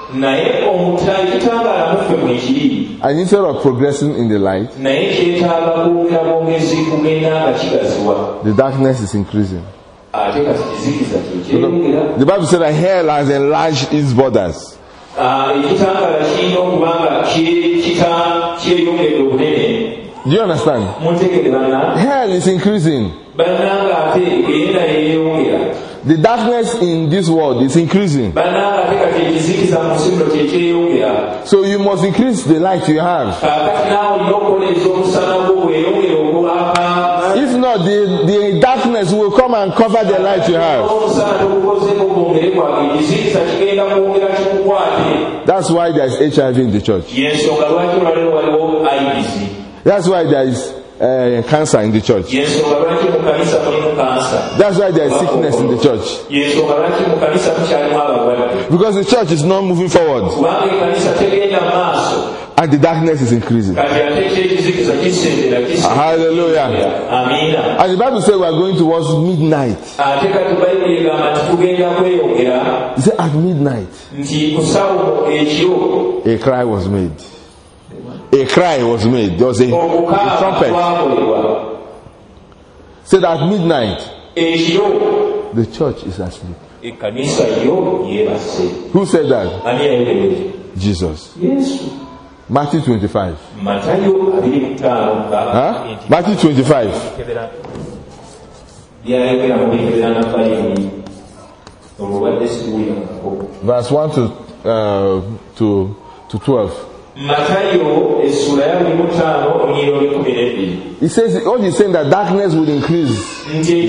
and instead of progressing in the light, the darkness is increasing. The Bible said that hell has enlarged its borders. Do you understand? Hell is increasing. The darkness in this world is increasing. So you must increase the light you have. If not, the darkness will come and cover the light you have. That's why there is HIV in the church. That's why there is cancer in the church. That's why there is sickness in the church. Because the church is not moving forward, and the darkness is increasing. Hallelujah. And the Bible says we are going towards midnight. It said at midnight a cry was made. A cry was made. There was a trumpet. Said at midnight the church is asleep. Who said that? Jesus. Matthew 25. Matthew 25. Verse 1 to 12. He says, what he's saying, that darkness will increase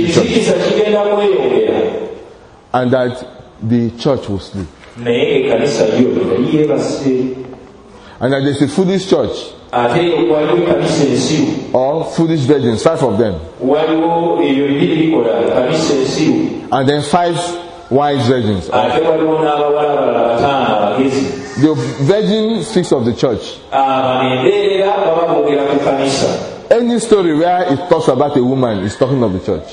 and that the church will sleep. And that there's a foolish church or foolish virgins, 5 of them, and then 5 wise virgins. The virgin speaks of the church. Any story where it talks about a woman is talking of the church.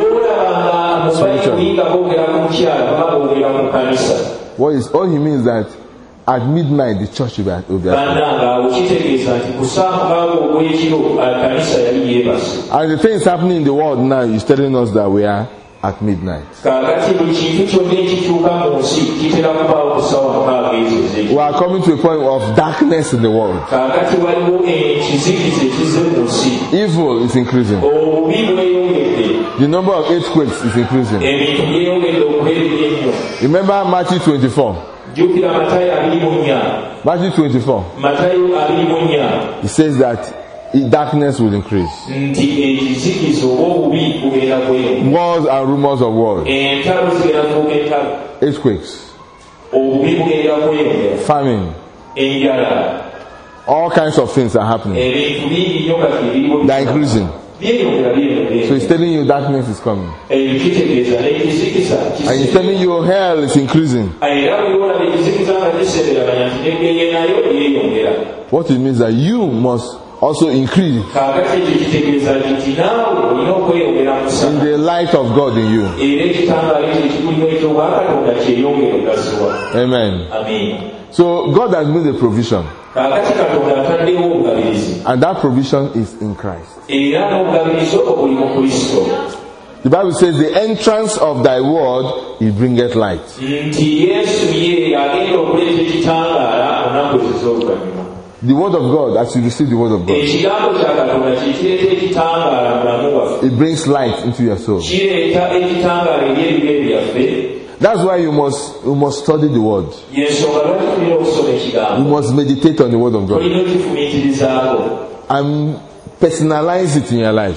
All he means that at midnight the church will be and the things happening in the world now is telling us that we are at midnight. We are coming to a point of darkness in the world. Evil is increasing. The number of earthquakes is increasing. Remember Matthew 24. Matthew 24. It says that darkness will increase. Wars and rumors of wars. Earthquakes. Famine. All kinds of things are happening. They are increasing. So he's telling you darkness is coming. And he's telling you hell is increasing. What it means that you must also increase in the light of God in you. Amen. So God has made a provision. And that provision is in Christ. The Bible says the entrance of thy word, it bringeth light. The word of God, as you receive the word of God, it brings light into your soul. That's why you must study the word. You must meditate on the word of God and personalize it in your life.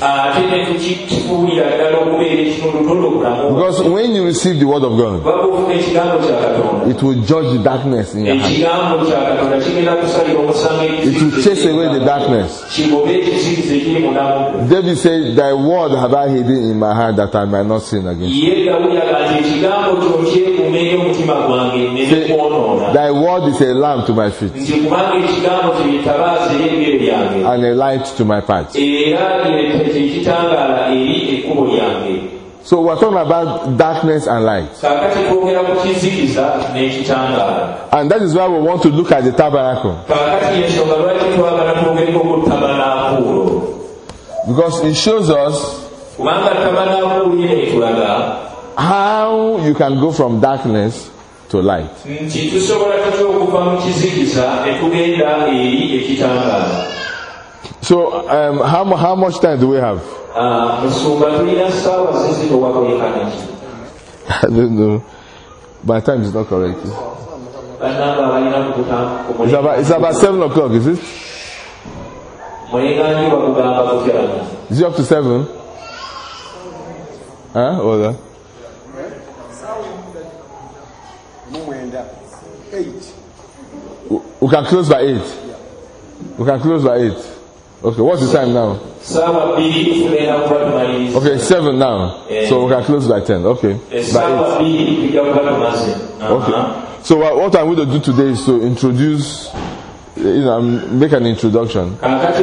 Because when you receive the word of God, it will judge the darkness in your heart. It will chase away the darkness. David said, thy word have I hidden in my heart that I might not sin against you. Thy word is a lamp to my feet and a light to my path. So we're talking about darkness and light. And that is why we want to look at the tabernacle. Because it shows us how you can go from darkness to light. So, how much time do we have? I don't know. My time is not correct. It's about 7 o'clock, is it? Is it up to 7? Huh? Or 8. We can close by 8. We can close by 8. Okay, what's the time now? Okay, 7 now. So we can close by 10. Okay. By 8. Okay. So what I'm going to do today is to introduce, make an introduction.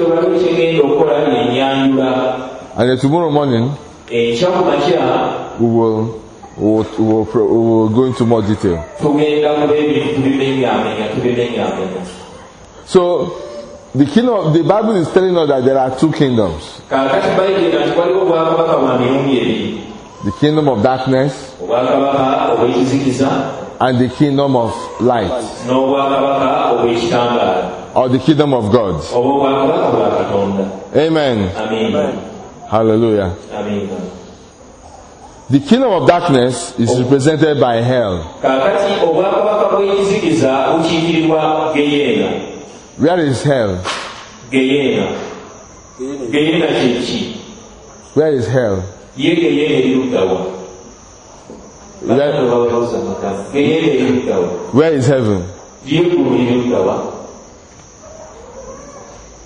And then tomorrow morning, we will go into more detail. So, the Bible is telling us that there are 2 kingdoms. The kingdom of darkness and the kingdom of light, or the kingdom of God. Amen. Hallelujah. The kingdom of darkness is represented by hell. Where is hell? Where is hell? Where is heaven?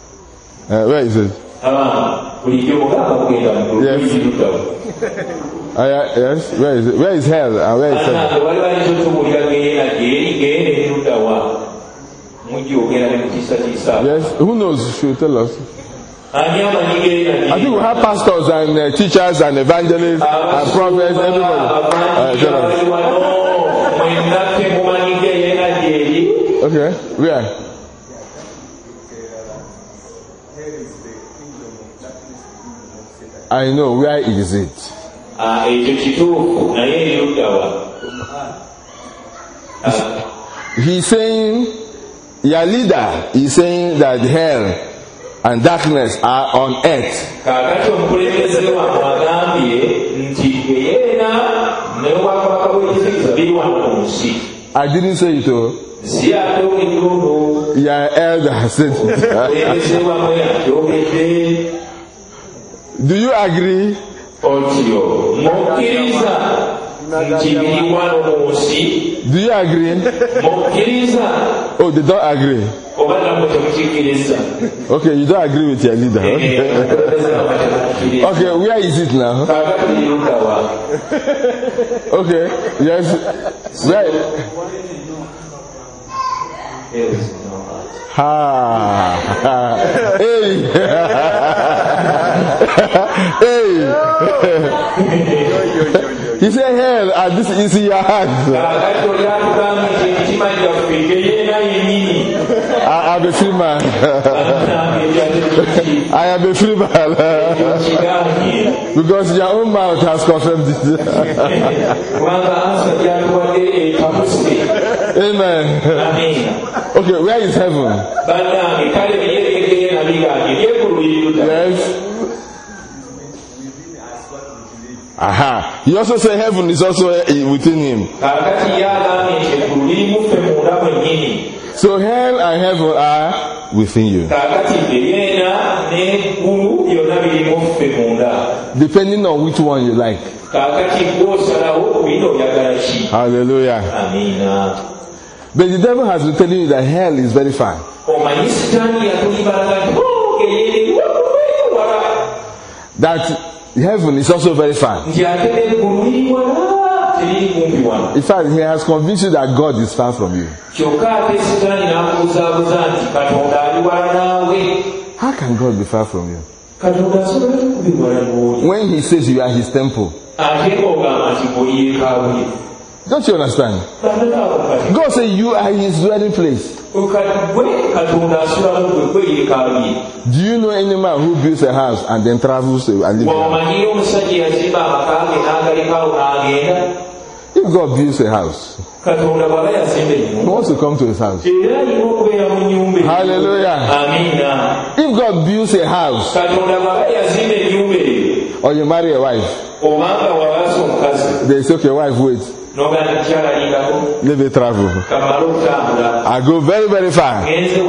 Where is it? Yes. Yes. Where is it? Where is hell and where is heaven? Yes. Who knows? She will tell us. I think we have pastors and teachers and evangelists and prophets, everybody. Tell us. Okay. Where? I know. Where is it? He's saying, your leader is saying that hell and darkness are on earth. I didn't say it all. Your elder said it. Do you agree? Do you agree? Oh, they don't agree. Okay, you don't agree with your leader. Okay, where is it now? Okay, yes. Where? Hey. Hey. He said, hell, this is in your hands. I am a free man. I am a free man. Because your own mouth has confirmed it. Amen. Okay, where is heaven? Yes. Aha. He also said heaven is also within him. So hell and heaven are within you. Depending on which one you like. Hallelujah. But the devil has been telling you that hell is very far. That heaven is also very far. In fact, he has convinced you that God is far from you. How can God be far from you? When he says you are his temple. Don't you understand? God said you are his dwelling place. Do you know any man who builds a house and then travels and lives there? If God builds a house, he wants to come to his house. Hallelujah. If God builds a house, or you marry a wife, they say, okay, wife, wait. Let me travel. I go very, very far.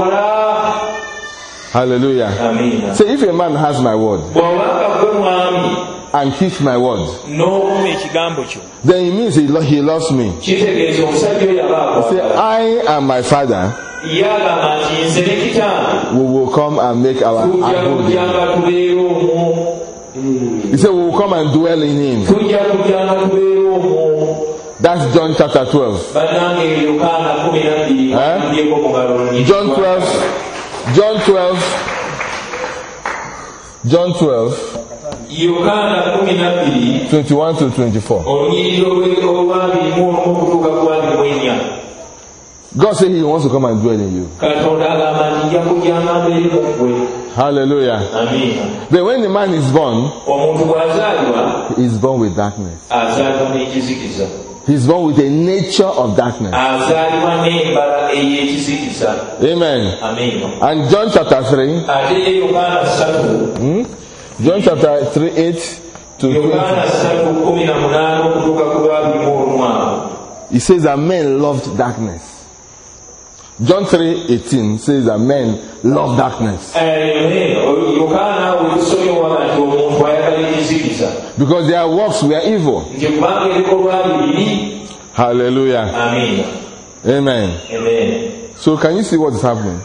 Hallelujah. So if a man has my word and keeps my word, then it means he loves me. He said, I and my father, we will come and make our abode. He said, we will come and dwell in him. That's John chapter 12. John 12 21 to 24. God said he wants to come and dwell in you. Hallelujah. Then when the man is born, he is born with darkness. He's born with a nature of darkness. Amen. And John chapter 3. John chapter 3, 8 to 20. He says that men loved darkness. John 3:18 says that men love darkness. Because their works were evil. Hallelujah. Amen. So can you see what is happening?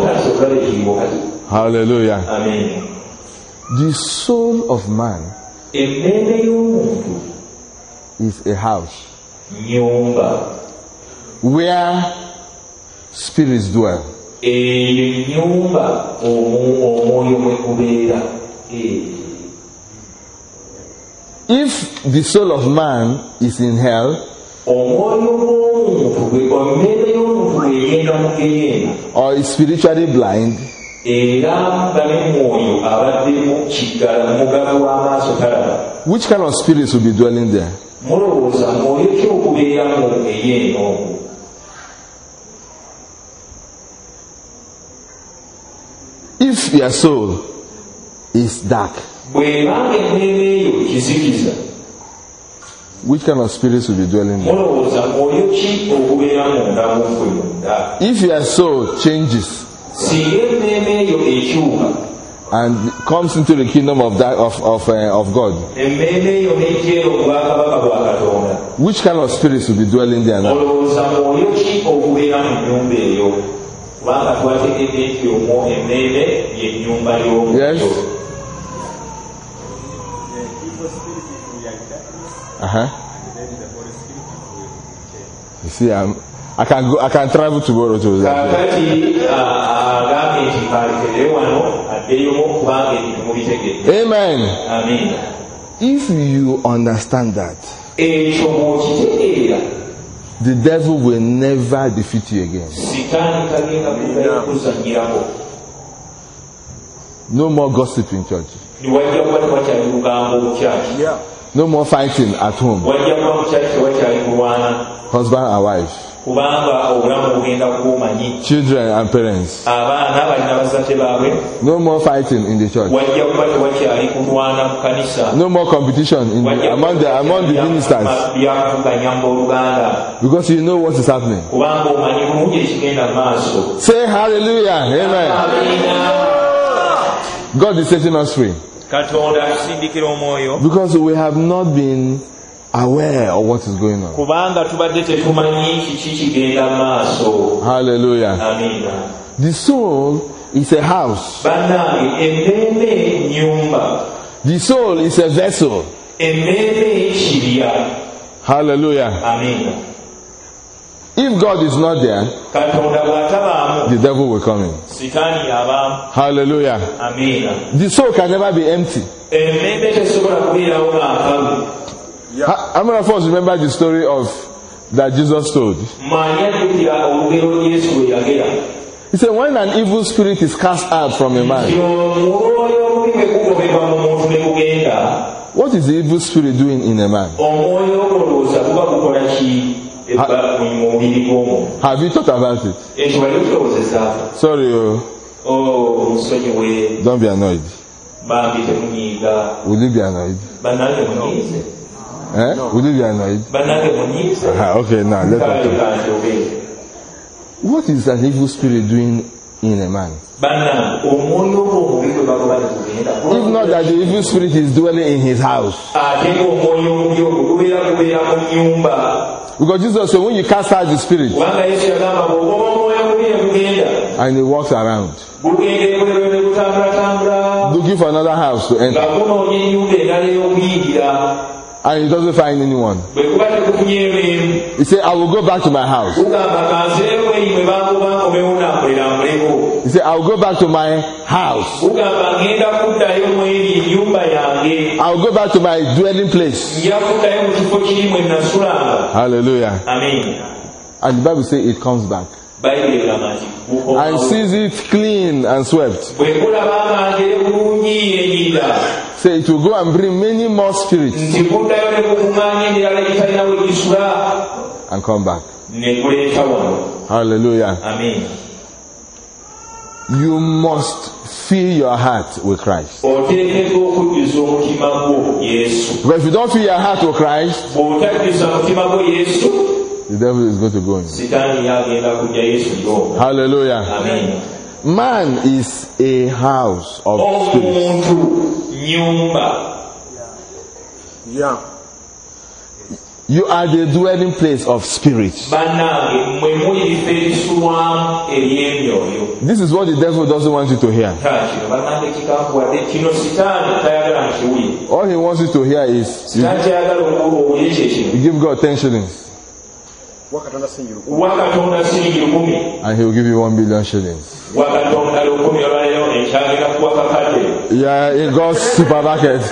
Hallelujah. The soul of man is a house nyumba where spirits dwell. Nyumba omwoyo mwe gubeera. If the soul of man is in hell, or is spiritually blind, which kind of spirits will be dwelling there? If your soul is dark, which kind of spirits will be dwelling there? If your soul changes and comes into the kingdom of God, which kind of spirits will be dwelling there now? Yes. You see, I can travel tomorrow to that. Amen. If you understand that, the devil will never defeat you again. No more gossip in church. No more fighting at home. Husband and wife. Children and parents. No more fighting in the church. No more competition among the ministers. Because you know what is happening. Say hallelujah. Amen. God is setting us free. Because we have not been aware of what is going on. Hallelujah. The soul is a house. The soul is a vessel. Hallelujah. If God is not there, the devil will come in. Hallelujah. The soul can never be empty. How many of us remember the story of that Jesus told? He said, when an evil spirit is cast out from a man, what is the evil spirit doing in a man? Have you thought about it? Sorry, don't be annoyed. Will you be annoyed? Will you be annoyed? Okay, now let us talk. What is an evil spirit doing in a man? If not that the evil spirit is dwelling in his house. Because Jesus said, when you cast out the spirit and he walks around looking for another house to enter, and he doesn't find anyone, he said, I will go back to my house. He said, I will go back to my house. I will go back to my dwelling place. Hallelujah. And the Bible says it comes back and sees it clean and swept. Say it will go and bring many more spirits and come back. Hallelujah. You must fill your heart with Christ. Because if you don't fill your heart with Christ, the devil is going to go in. Hallelujah. Man is a house of spirits. You are the dwelling place of spirit. This is what the devil doesn't want you to hear. All he wants you to hear is you give God 10 shillings. And he will give you 1 billion shillings. Yeah, in God's supermarket.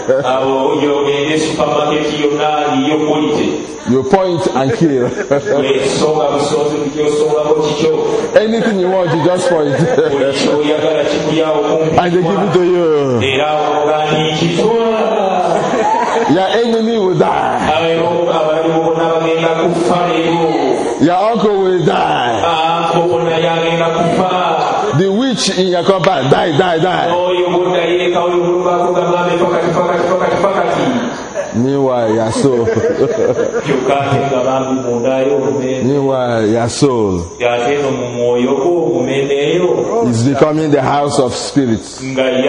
You point and kill. Anything you want, you just point. And they give it to you. Your enemy will die. Your uncle will die. The witch in your compound, die. Meanwhile, your soul. Meanwhile, your soul is becoming the house of spirits.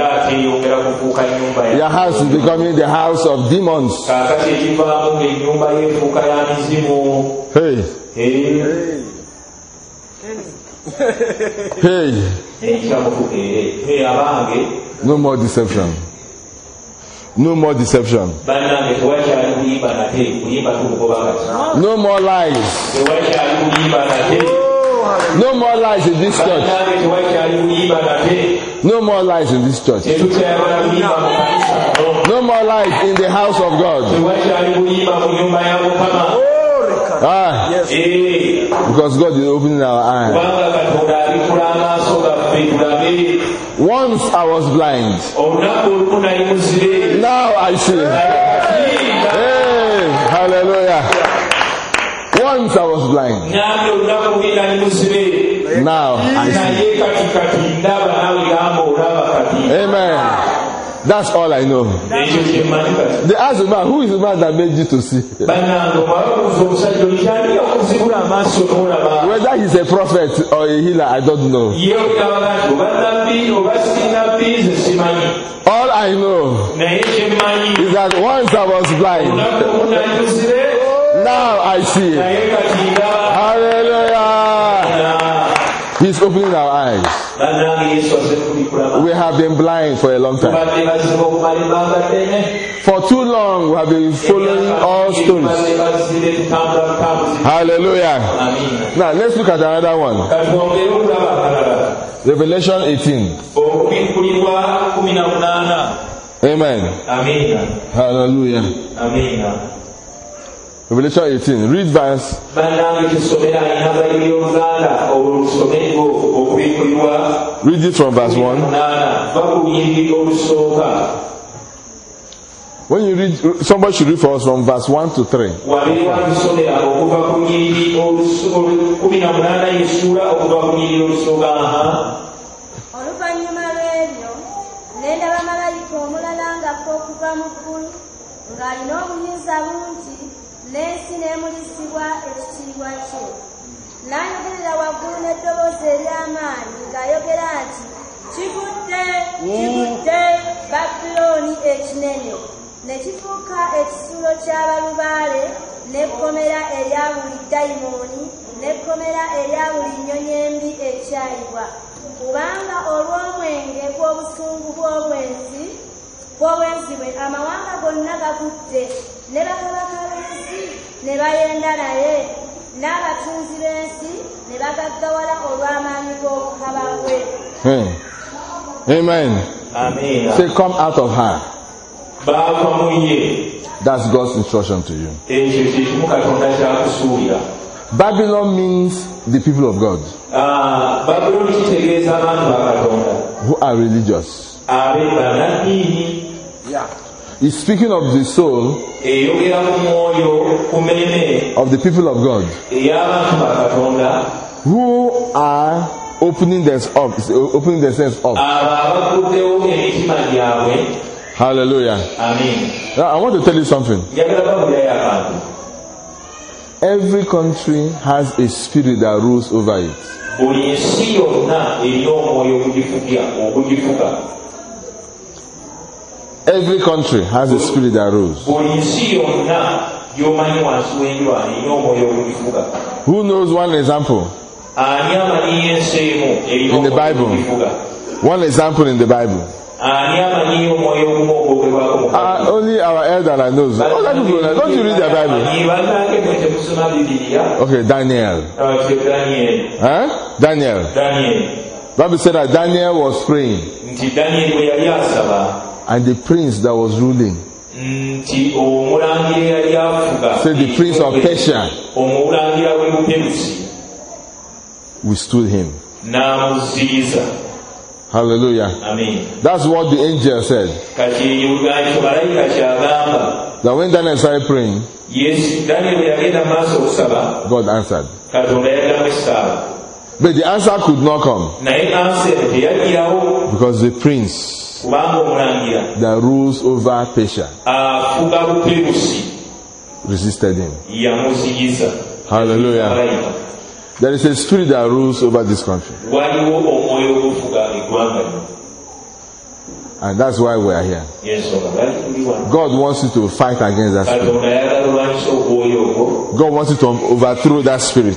Your house is becoming the house of demons. Hey. No more deception. No more deception. No more lies. No more lies in this church. No more lies in this church. No more lies in the house of God. Because God is opening our eyes. Once I was blind. Now I see. Hey, hallelujah. Once I was blind. Now I see. Amen. That's all I know. They asked the man, who is the man that made you to see? Whether he's a prophet or a healer, I don't know. All I know is that once I was blind, now I see. Hallelujah. He's opening our eyes. We have been blind for a long time. For too long we have been following all stories. Hallelujah. Now let's look at another one. Revelation 18. Amen. Hallelujah. Revelation 18. Read verse. Read it from verse 1. When you read, somebody should read for us from verse 1 to 3. N'ensi n'emulisibwa ekitiibwa kyo. N'ayogerera waggulu n'eddoboozi ery'amaanyi ng'ayogera nti, kigudde Babulooni ekinene, ne kifuuka ekisuulo ky'abalubaale, n'ekkomera erya buli dayimooni, n'ekkomera erya buli nnyonyi embi ekyayibwa. Kubanga olw'omwenge gw'obusungu bw'obwenzi bwe amawanga gonna gagudde, ne bakabaka b'ensi ne bayenda naye, n'abatunzi b'ensi ne bagaggawala olw'amaanyi g'okukaba kwe. Amen. Say, come out of her. That's God's instruction to you. Babylon means the people of God who are religious. He's speaking of the soul of the people of God who are opening themselves up. Hallelujah. Now, I want to tell you something. Every country has a spirit that rules over it. Every country has a spirit that rules. Who knows one example in the Bible? One example in the Bible. Only our elder knows. Other people, don't you read the Bible? Okay, Daniel. Huh? Daniel. Bible said that Daniel was praying, and the prince that was ruling, said the prince of Persia, withstood him. Hallelujah. Amen. That's what the angel said. That when Daniel started praying, God answered. But the answer could not come because the prince that rules over Persia resisted him. Hallelujah. There is a spirit that rules over this country. And that's why we are here. God wants you to fight against that spirit. God wants you to overthrow that spirit.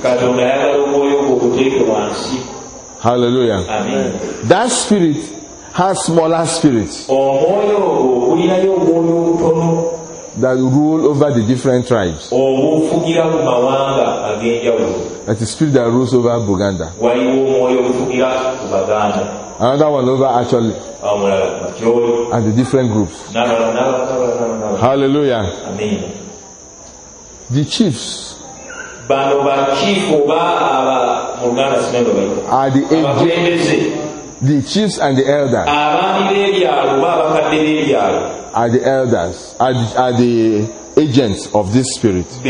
Hallelujah. Amen. That spirit has smaller spirits that rule over the different tribes. That's the spirit that rules over Buganda. Another one over actually. And the different groups. Hallelujah. Amen. The chiefs are the agents. The chiefs and the elders are the elders, are the agents of this spirit. Do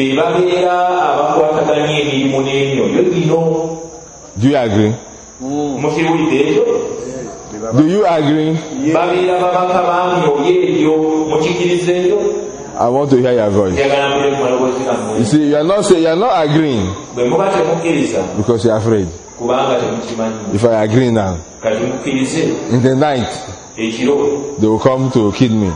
you agree? Do you agree? I want to hear your voice. You see, you are not agreeing because you are afraid. If I agree now, in the night, they will come to kill me.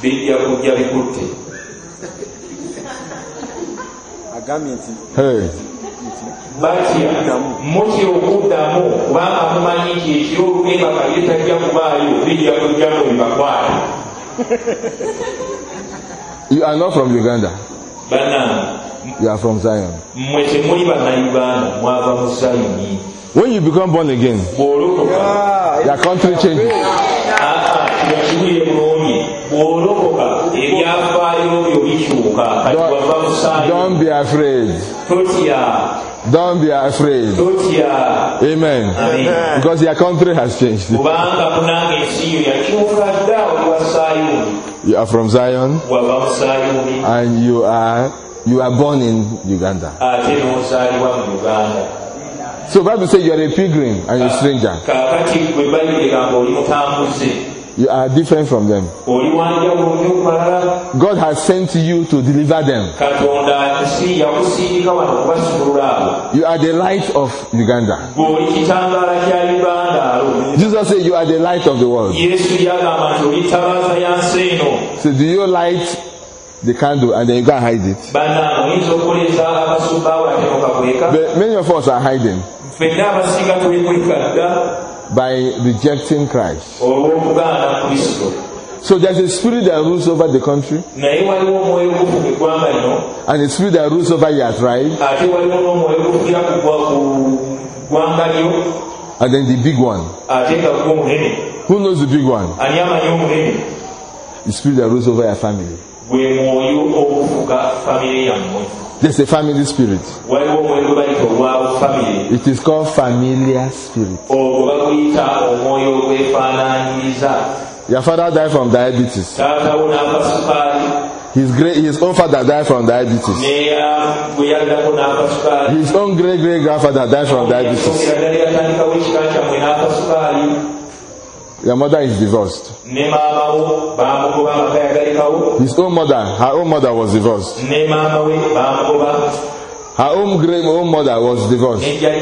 Hey. You are not from Uganda. You are from Zion. When you become born again, your country changes. Don't be afraid. Don't be afraid. Amen. Because your country has changed. You are from Zion, and you are born in Uganda. So Bible says you are a pilgrim and a stranger. You are different from them. God has sent you to deliver them. You are the light of Uganda. Jesus said you are the light of the world. So do you light the candle and then you go and hide it? But many of us are hiding by rejecting Christ. So there's a spirit that rules over the country, and a spirit that rules over your tribe, and then the big one. Who knows the big one? The spirit that rules over your family. There's a family spirit. It is called familiar spirit. Your father died from diabetes. His own father died from diabetes. His own great-great-grandfather died from diabetes. Your mother is divorced. His own mother, her own mother was divorced. Her own mother was divorced.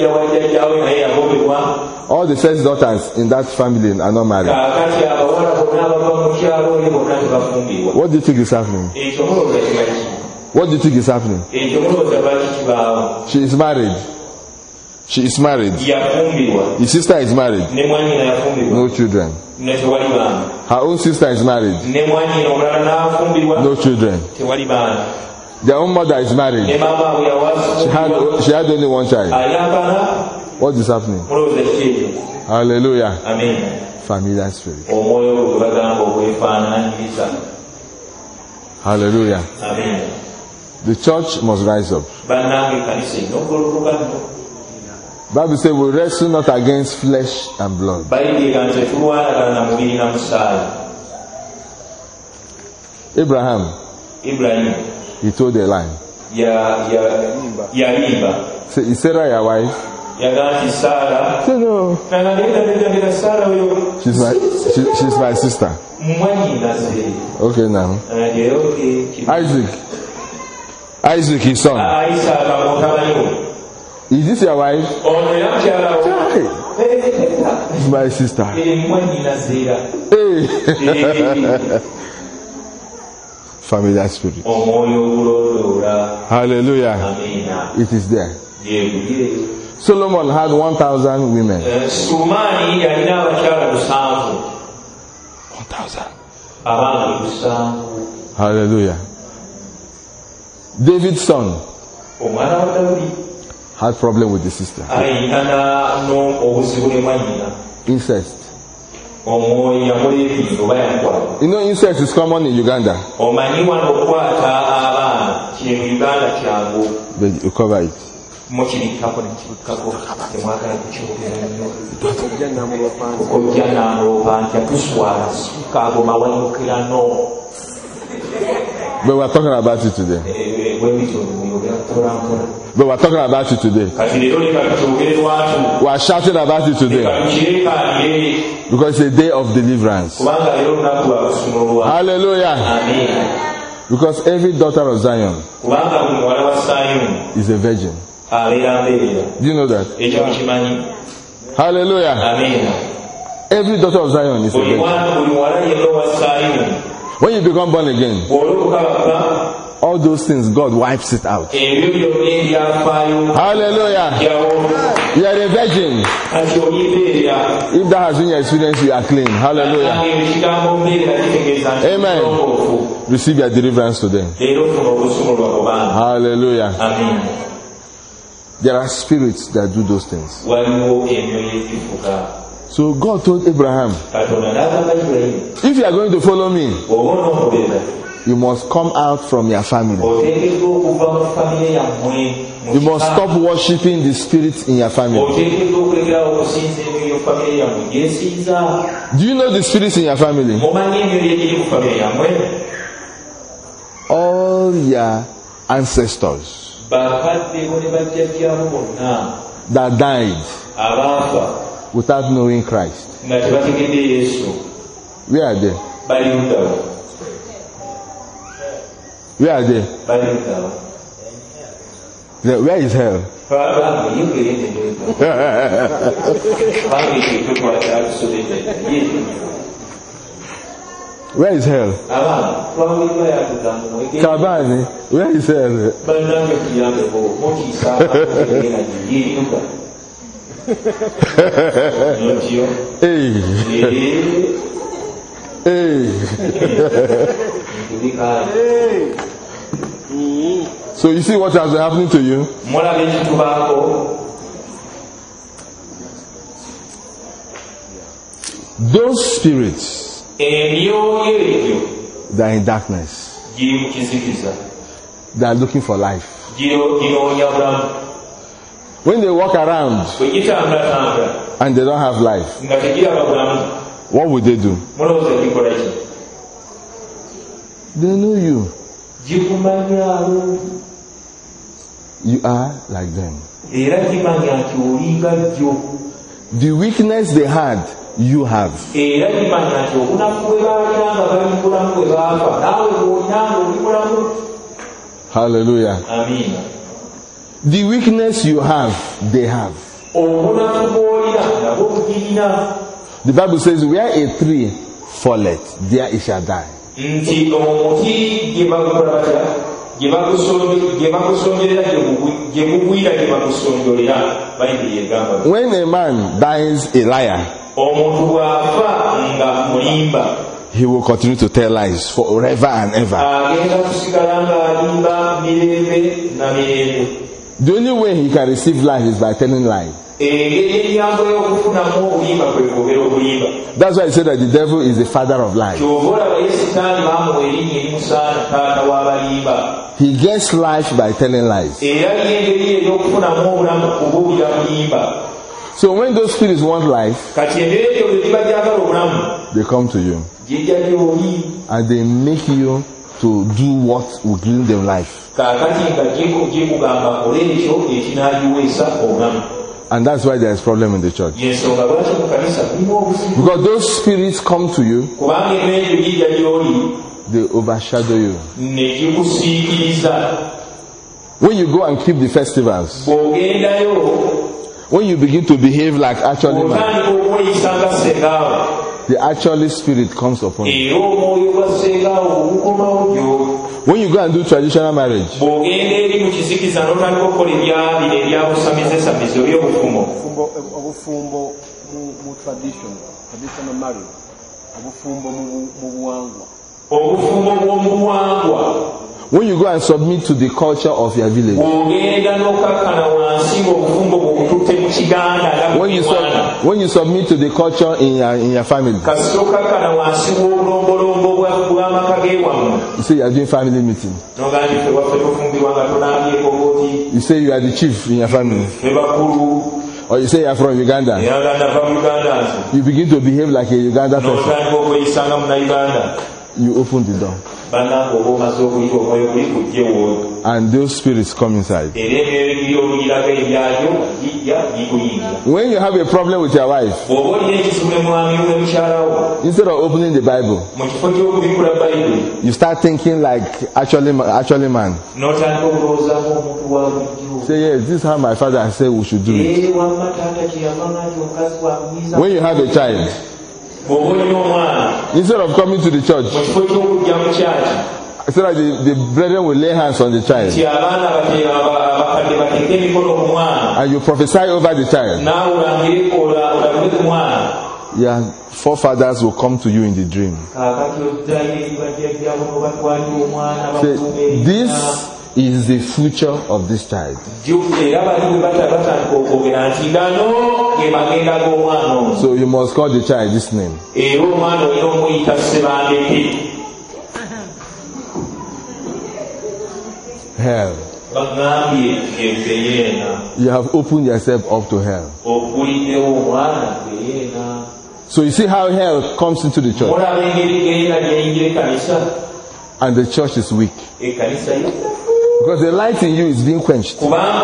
All the first daughters in that family are not married. What do you think is happening? What do you think is happening? She is married. She is married. His sister is married. No children. Her own sister is married. No children. Their own mother is married. She had only one child. What is happening? Hallelujah. Amen. Familiar spirit. Hallelujah. Amen. The church must rise up. Bible says we wrestle not against flesh and blood. Abraham, he told a lie. Say, is Sarah your wife? Say no. She's my sister. Okay now. Isaac, his son. Is this your wife? It's my sister. Hey. Familiar spirit. Hallelujah. It is there. Solomon had 1,000 women. 1,000. Hallelujah. David's son had problem with the sister. Incest. You know incest is common in Uganda. But you cover it. But we're talking about it today. But we're talking about it today. We're shouting about it today. Because it's a day of deliverance. Hallelujah. Because every daughter of Zion is a virgin. Do you know that? Hallelujah. Every daughter of Zion is a virgin. When you become born again, all those things, God wipes it out. Hallelujah. You are a virgin. If that has been your experience, you are clean. Hallelujah. Amen. Receive your deliverance today. Hallelujah. There are spirits that do those things. So God told Abraham, if you are going to follow me, you must come out from your family. You must stop worshipping the spirits in your family. Do you know the spirits in your family? All your ancestors that died without knowing Christ, where are they? Where are they? Where is hell? Where is hell? Kabani, where is hell? Hey. So you see what has been happening to you? Those spirits that are in darkness, they are looking for life. When they walk around and they don't have life, what would they do? They know you. You are like them. The weakness they had, you have. Hallelujah. Amen. The weakness you have, they have. The Bible says, where a tree falleth, there it shall die. When a man dies a liar, he will continue to tell lies forever and ever. The only way he can receive life is by telling lies. That's why I said that the devil is the father of lies. He gets life by telling lies. So when those spirits want life, they come to you and they make you to do what will give them life. And that's why there is problem in the church. Because those spirits come to you, they overshadow you. When you go and keep the festivals, when you begin to behave like actually man, the actually spirit comes upon you. When you go and do traditional marriage, when you go and submit to the culture of your village, when you submit to the culture in your family, you say you are doing family meeting. You say you are the chief in your family. Or you say you are from Uganda. You begin to behave like a Uganda person. You open the door. And those spirits come inside. When you have a problem with your wife, instead of opening the Bible, you start thinking like actually man. Say, yes, this is how my father said we should do it. When you have a child, instead of coming to the church, so that the brethren will lay hands on the child and you prophesy over the child, your forefathers will come to you in the dream. Say, this is the future of this child. So you must call the child this name. Hell. You have opened yourself up to hell. So you see how hell comes into the church. And the church is weak. Because the light in you is being quenched.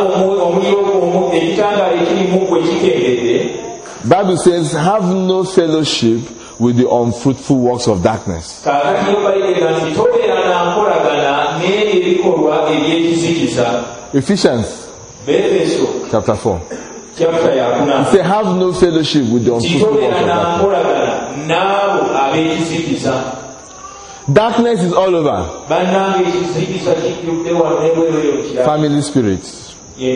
Bible says, have no fellowship with the unfruitful works of darkness. Ephesians chapter 4. He said, have no fellowship with the unfruitful works of darkness. Darkness is all over. Family spirits,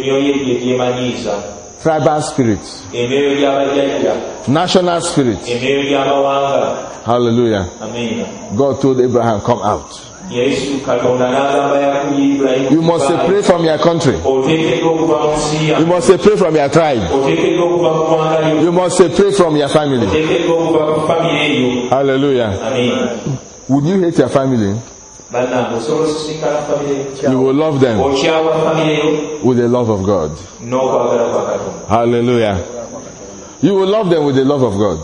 tribal spirits, national spirits. Hallelujah. God told Abraham, come out. You must separate from your country. You must separate from your tribe. You must separate from your family. Hallelujah. Would you hate your family? You will love them with the love of God. Hallelujah. You will love them with the love of God.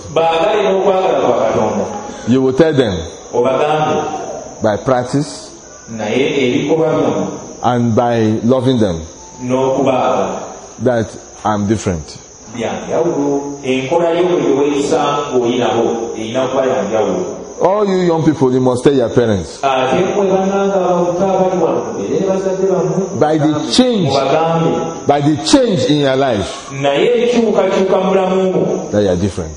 You will tell them by practice and by loving them that I'm different. All you young people, you must tell your parents by the change in your life that you are different.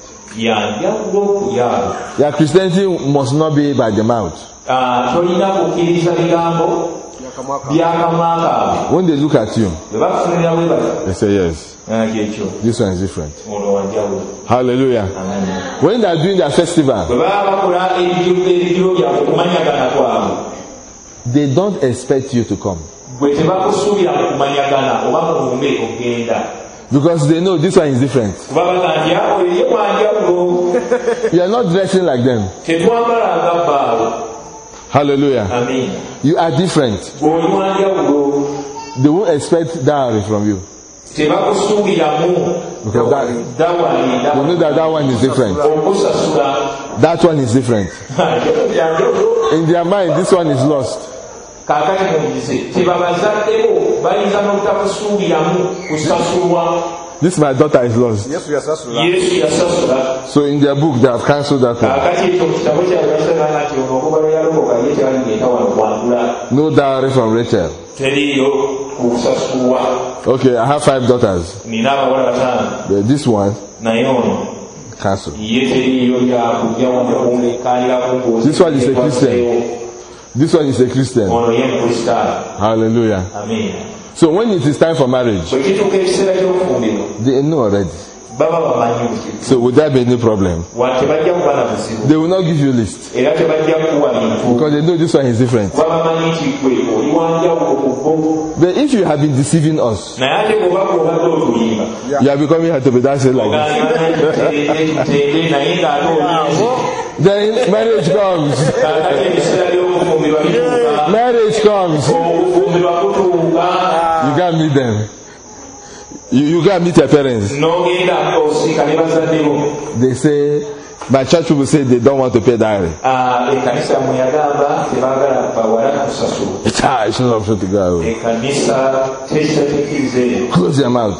Your Christianity must not be by the mouth. When they look at you, they say, yes, this one is different. Hallelujah. When they are doing their festival, they don't expect you to come. Because they know this one is different. You are not dressing like them. Hallelujah. Amen. You are different. They won't expect dowry from you. Because they know that one is different. That one is different. In their mind, this one is lost. This my daughter is lost. So in their book they have cancelled that one. No dowry from Rachel. Okay, I have 5 daughters. This one cancelled. This one is a Christian. This one is a Christian. Hallelujah. Amen. So when it is time for marriage, they know already. So would there be any problem? They will not give you a list. Because they know this one is different. But if you have been deceiving us, you are becoming here to be dancing like this. Then marriage comes. Marriage comes. You can't meet them. You can't meet your parents. They say, my church people say they don't want to pay dowry. It's not option to go away. Close your mouth.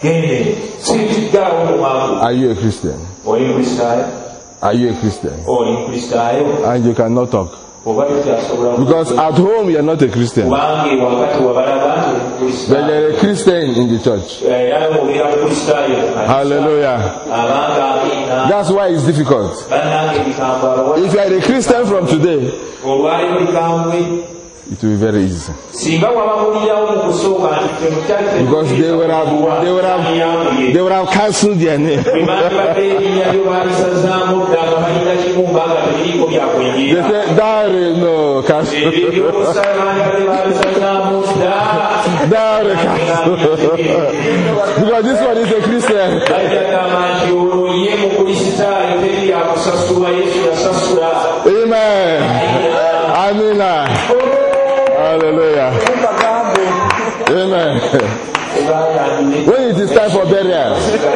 Are you a Christian? Are you a Christian? And you cannot talk. Because at home you are not a Christian. But you are a Christian in the church. Hallelujah. That's why it's difficult. If you are a Christian from today, it will be very easy. Because they would have cancelled their name. They said, dowry, no, cancel. Dowry, cancel. Because this one is a Christian. Amen. Amen. Hallelujah. Amen. When it is time for burial,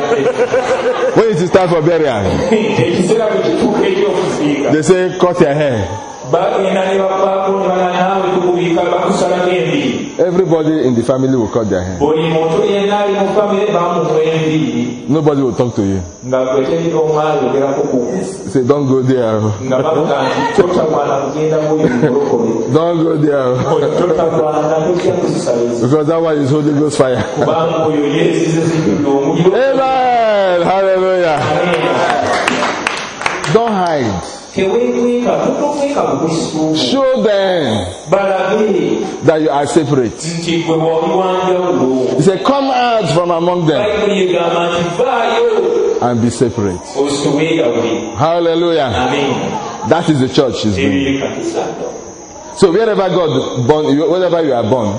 they say cut your hair. Everybody in the family will cut their hair. Nobody will talk to you. Say don't go there. Don't go there. Because that one is Holy Ghost fire. Amen. Hallelujah. Don't hide. Show them that you are separate. He said, come out from among them and be separate. Hallelujah. That is the church is doing. So wherever you are born,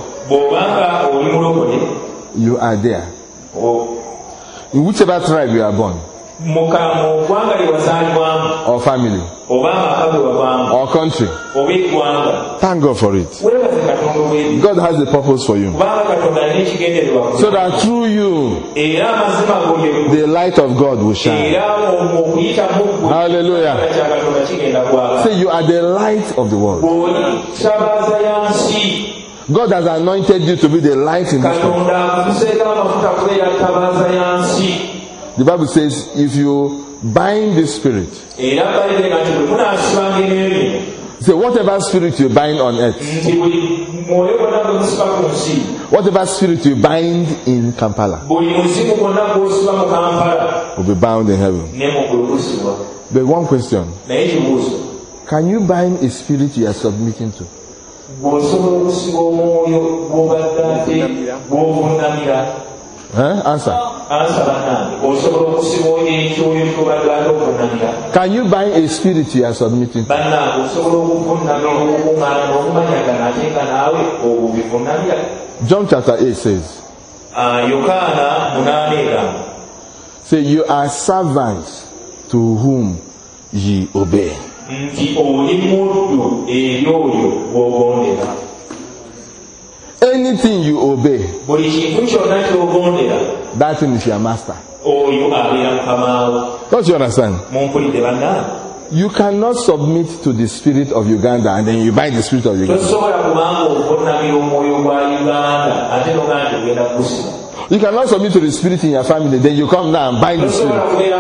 you are there. In whichever tribe you are born, or family, or country, thank God for it. God has a purpose for you, so that through you the light of God will shine. Hallelujah. Say you are the light of the world. God has anointed you to be the light in this world. The Bible says, if you bind the spirit, so whatever spirit you bind on earth, whatever spirit you bind in Kampala, will be bound in heaven. But one question: can you bind a spirit you are submitting to? Answer. Can you bind a spirit you are submitting to? John chapter 8 says, say, you are servants to whom ye obey. Anything you obey, that thing is your master. Don't you understand? You cannot submit to the spirit of Uganda and then you bind the spirit of Uganda. You cannot submit to the spirit in your family, then you come down and bind the spirit.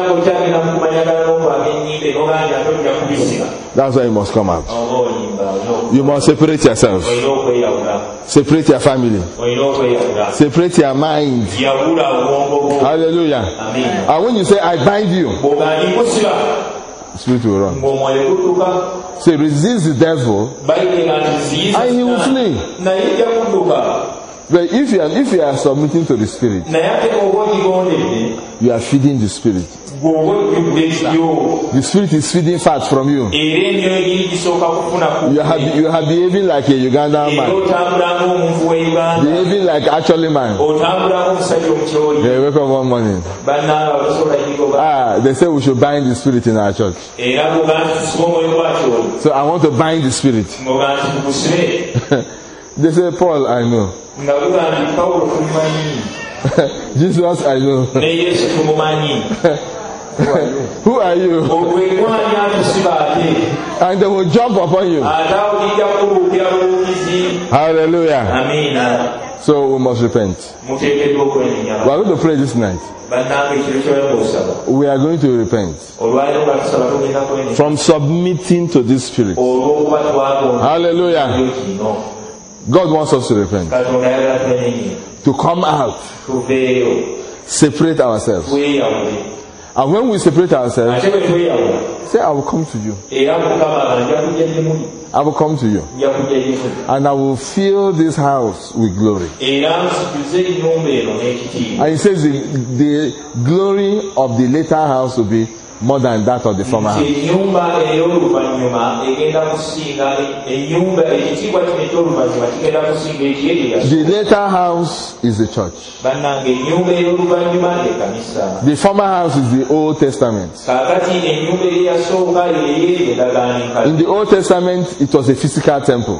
That's why you must come out. You must separate yourself. Separate your family. Separate your mind. Hallelujah. And when you say, I bind you, spirit will run. Say, resist the devil and he will flee. But if you are submitting to the spirit, you are feeding the spirit. The spirit is feeding fat from you. You are behaving like a Ugandan man. Behaving like actually man. They wake up one morning. They say we should bind the spirit in our church. So I want to bind the spirit. They say, Paul, I know. Jesus, I know. Who are you? And they will jump upon you. Hallelujah. So we must repent. We are going to pray this night. We are going to repent from submitting to this spirit. Hallelujah. God wants us to repent. To come out. Separate ourselves. And when we separate ourselves, say, I will come to you. I will come to you. And I will fill this house with glory. And he says the glory of the later house will be more than that of the former house. The later house is the church. The former house is the Old Testament. In the Old Testament, it was a physical temple.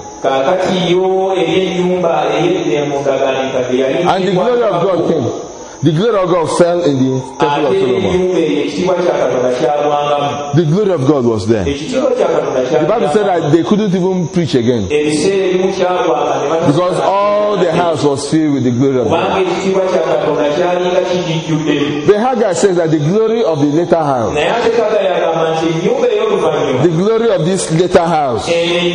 And the glory of God came. The glory of God fell in the temple of Solomon. The glory of God was there. The Bible said that they couldn't even preach again because all the house was filled with the glory of God. The Haggai says that the glory of the later house, the glory of this later house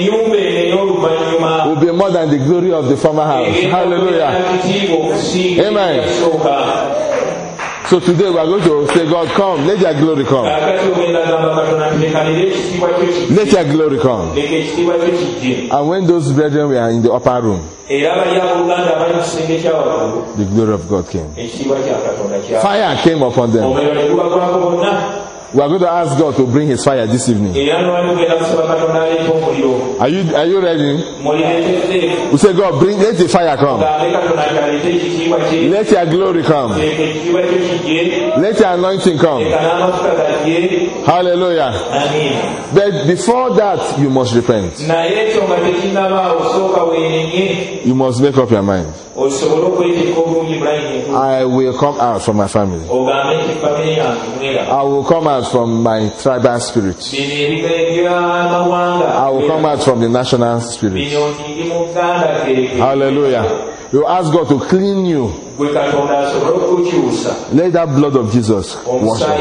will be more than the glory of the former house. Hallelujah. Amen. So today we are going to say, God, come, let your glory come. Let your glory come. And when those brethren were in the upper room, the glory of God came. Fire came upon them. We are going to ask God to bring his fire this evening. Are you ready? We say, God, let the fire come. Let your glory come. Let your anointing come. Hallelujah. But before that, you must repent. You must make up your mind. I will come out from my family. I will come out from my tribal spirit. I will come out from the national spirit. Hallelujah. You ask God to clean you. Let that blood of Jesus wash us.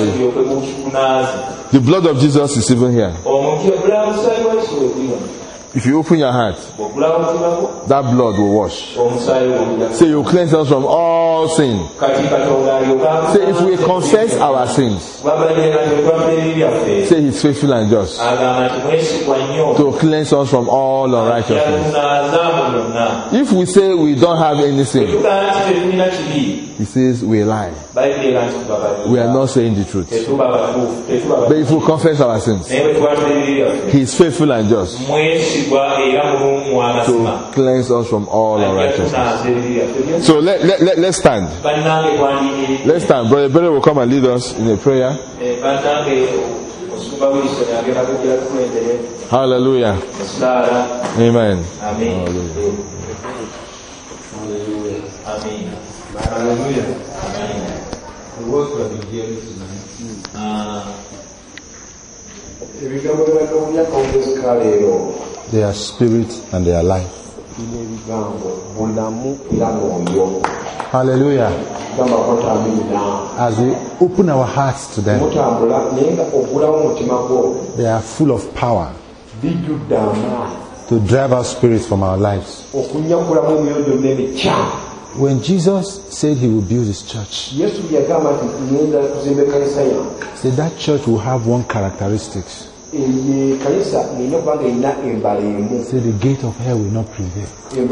Hallelujah. The blood of Jesus is even here. If you open your heart, that blood will wash. Say you cleanse us from all sin. Say if we confess our sins, say he's faithful and just to cleanse us from all unrighteousness. If we say we don't have any sin, he says we lie. We are not saying the truth. But if we confess our sins, he is faithful and just to cleanse us from all unrighteousness. So let's stand. Let's stand. Brother Berry will come and lead us in a prayer. Hallelujah. Amen. Hallelujah. Hallelujah. The word we have been hearing tonight. They are spirit and they are life. Hallelujah. As we open our hearts to them, they are full of power to drive out spirits from our lives. When Jesus said he will build his church, he said that church will have one characteristic. Say the gate of hell will not prevail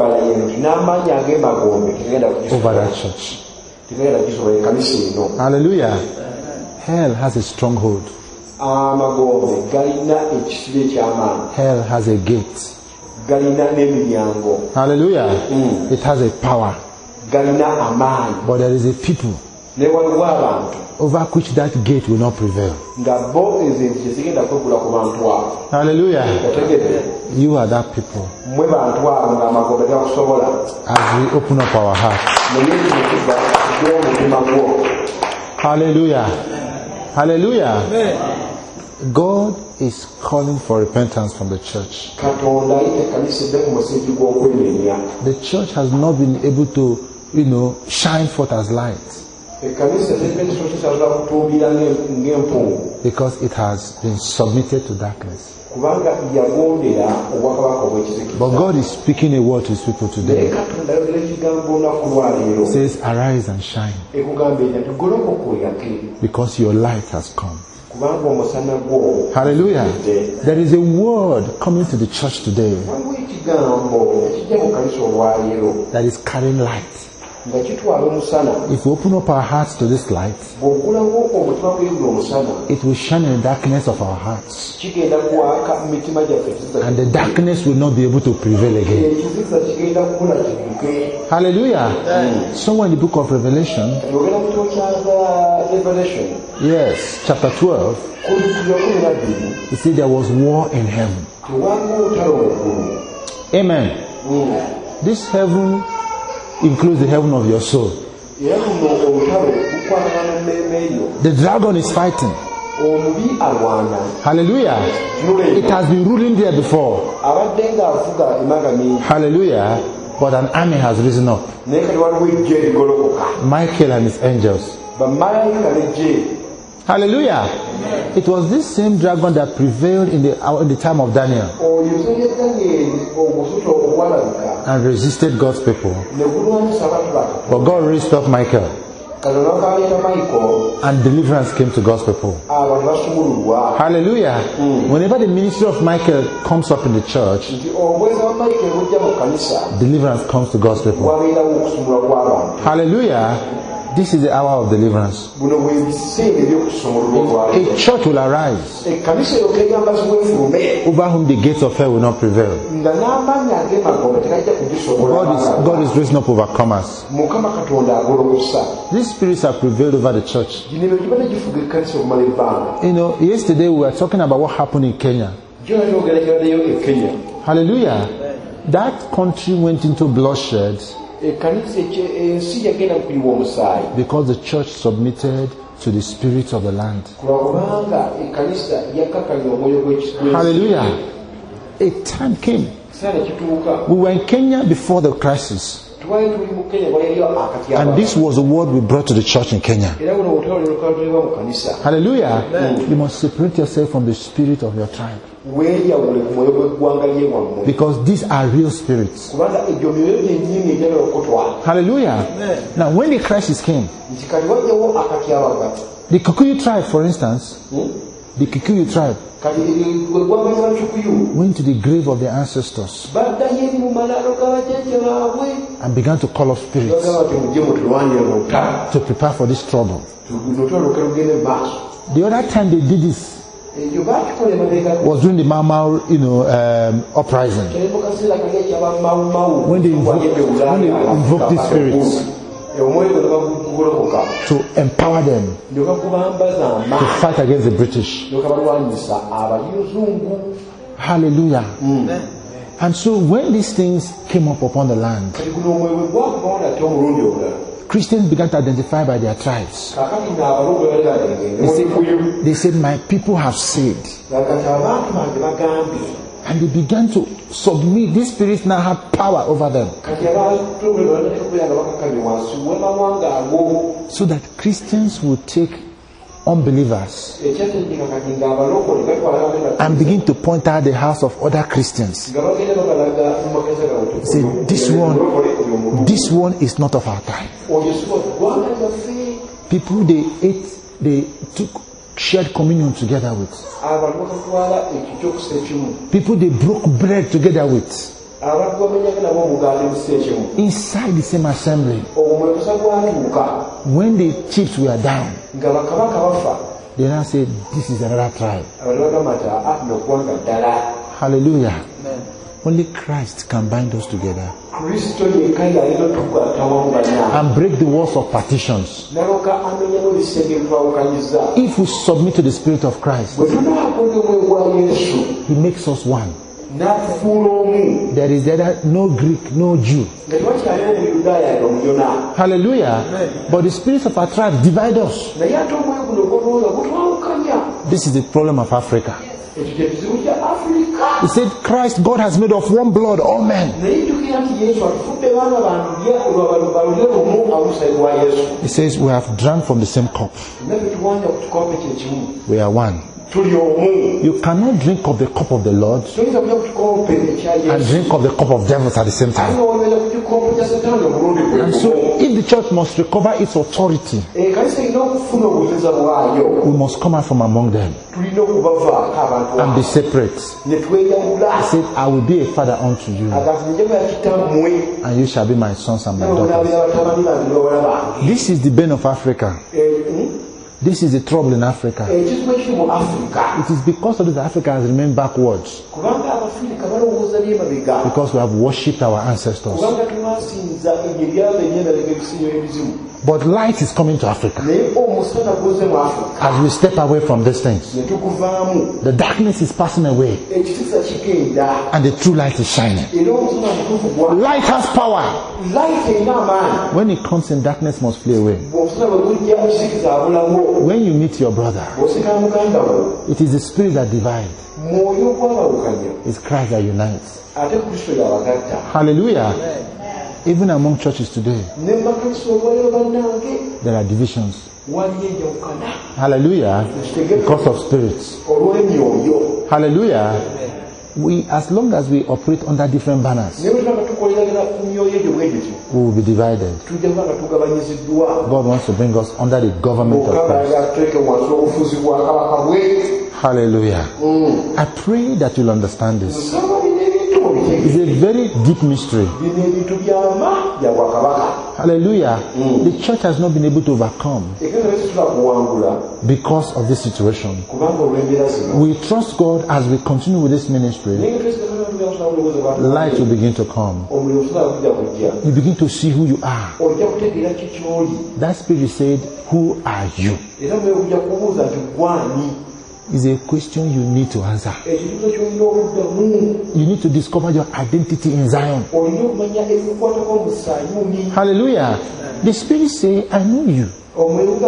over that church. Hallelujah. Hell has a stronghold. Hell has a gate. Hallelujah. It has a power. But there is a people over which that gate will not prevail. Hallelujah. You are that people. As we open up our hearts. Hallelujah. Hallelujah. God is calling for repentance from the church. The church has not been able to, shine forth as light. Because it has been submitted to darkness. But God is speaking a word to his people today. He says, arise and shine. Because your light has come. Hallelujah. There is a word coming to the church today that is carrying light. If we open up our hearts to this light, it will shine in the darkness of our hearts. And the darkness will not be able to prevail again. Hallelujah. Somewhere in the book of Revelation, yes, chapter 12, you see there was war in heaven. Amen. This heaven includes the heaven of your soul. The dragon is fighting. Hallelujah. It has been ruling there before. Hallelujah. But an army has risen up. Michael and his angels. Hallelujah. It was this same dragon that prevailed in the time of Daniel and resisted God's people. But God raised up Michael and deliverance came to God's people. Hallelujah. Whenever the ministry of Michael comes up in the church, deliverance comes to God's people. Hallelujah. This is the hour of deliverance. A church will arise over whom the gates of hell will not prevail. God is raising up overcomers. These spirits have prevailed over the church. Yesterday we were talking about what happened in Kenya. Hallelujah. That country went into bloodshed because the church submitted to the spirits of the land. Hallelujah. A time came. We were in Kenya before the crisis. And this was the word we brought to the church in Kenya. Hallelujah. Amen. You must separate yourself from the spirit of your tribe. Because these are real spirits. Hallelujah. Amen. Now when the crisis came, the Kikuyu tribe, for instance, the Kikuyu tribe went to the grave of their ancestors and began to call up spirits to prepare for this trouble. The other time they did this was during the Mau Mau, uprising, when they invoked these spirits to empower them to fight against the British. Hallelujah. And so when these things came up upon the land, Christians began to identify by their tribes. They said, my people have said. And they began to submit. These spirits now have power over them. So that Christians will take unbelievers and begin to point out the house of other Christians. Say, this one is not of our time. People they took shared communion together with. People they broke bread together with. Inside the same assembly. When the chiefs were down, they now said, this is another tribe. Hallelujah. Amen. Only Christ can bind us together and break the walls of partitions. If we submit to the Spirit of Christ, He makes us one. There is no Greek, no Jew. Hallelujah. But the spirits of our tribe divide us. This is the problem of Africa. He said, Christ, God has made of one blood all men. He says, we have drunk from the same cup. We are one. You cannot drink of the cup of the Lord and drink of the cup of devils at the same time. And so, if the church must recover its authority, we must come out from among them and be separate. He said, I will be a father unto you, and you shall be my sons and my daughters. This is the bane of Africa. This is the trouble in Africa. It is because of this Africa has remained backwards. Because we have worshipped our ancestors. But light is coming to Africa. As we step away from these things, the darkness is passing away and the true light is shining. Light has power. When it comes in, darkness must flee away. When you meet your brother, it is the spirit that divides. It's Christ that unites. Hallelujah. Even among churches today, there are divisions. Hallelujah. Because of spirits. Hallelujah. As long as we operate under different banners, we will be divided. God wants to bring us under the government of Christ. Hallelujah. I pray that you'll understand this. It's a very deep mystery. Hallelujah. The church has not been able to overcome because of this situation. We trust God as we continue with this ministry. Light will begin to come. You begin to see who you are. That spirit said, who are you? Is a question you need to answer. You need to discover your identity in Zion. Hallelujah. The Spirit say, I know you.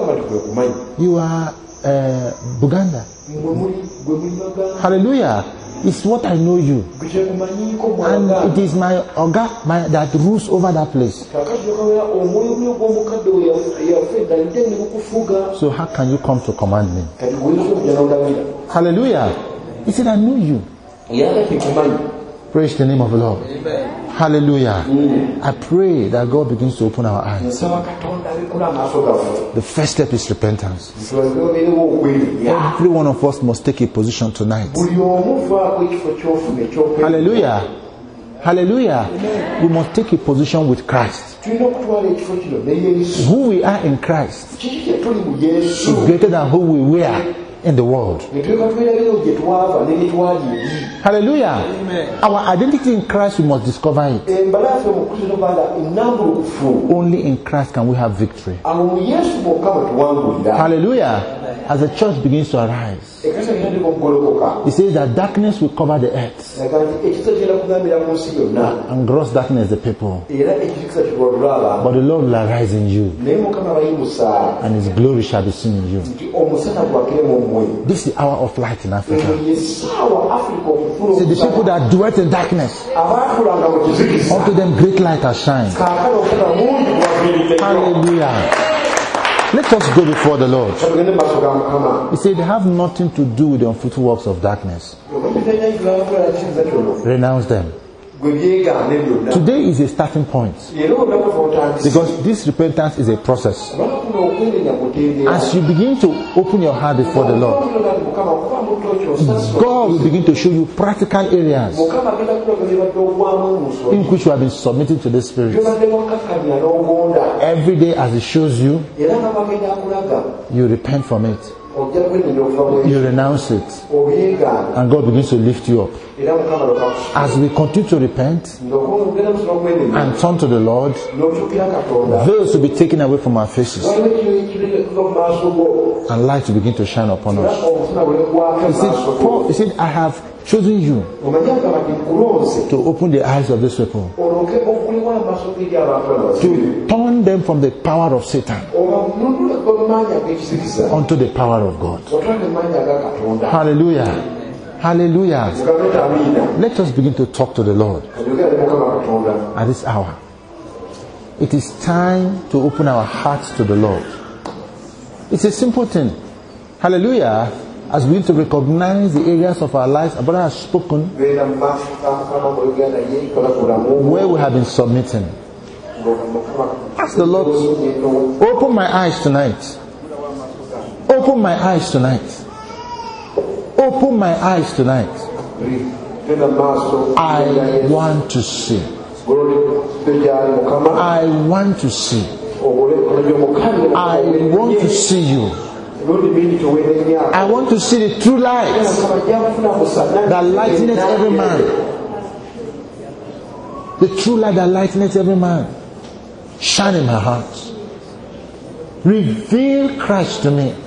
You are Buganda. Hallelujah. It's what I know you. And it is my Oga that rules over that place. So how can you come to command me? Hallelujah. He said, I know you. Praise the name of the Lord. Amen. Hallelujah. I pray that God begins to open our eyes. The first step is repentance. Every one of us must take a position tonight. Hallelujah. Hallelujah. Amen. We must take a position with Christ. Who we are in Christ is greater than who we were in the world. Hallelujah. Amen. Our identity in Christ, we must discover it. Only in Christ can we have victory. Hallelujah. As the church begins to arise, he says that darkness will cover the earth, and gross darkness the people. But the Lord will arise in you, and His glory shall be seen in you. This is the hour of light in Africa. See, the people that dwelt in darkness, unto them great light has shined. Hallelujah. Let us go before the Lord. He said they have nothing to do with the unfruitful works of darkness. Renounce them. Today is a starting point, because this repentance is a process. As you begin to open your heart before the Lord, God will begin to show you practical areas in which you have been submitting to the Spirit. Every day as He shows you, you repent from it, you renounce it, and God begins to lift you up. As we continue to repent and turn to the Lord, veils will be taken away from our faces, and light will begin to shine upon us. He said, I have chosen you to open the eyes of these people, to turn them from the power of Satan unto the power of God. Hallelujah. Hallelujah. Let us begin to talk to the Lord at this hour. It is time to open our hearts to the Lord. It's a simple thing. Hallelujah. As we need to recognize the areas of our lives, our brother has spoken, where we have been submitting. Ask the Lord, open my eyes tonight. Open my eyes tonight. Open my eyes tonight. I want to see. I want to see. I want to see you. I want to see the true light that lighteneth every man. The true light that lighteneth every man. Shine in my heart. Reveal Christ to me.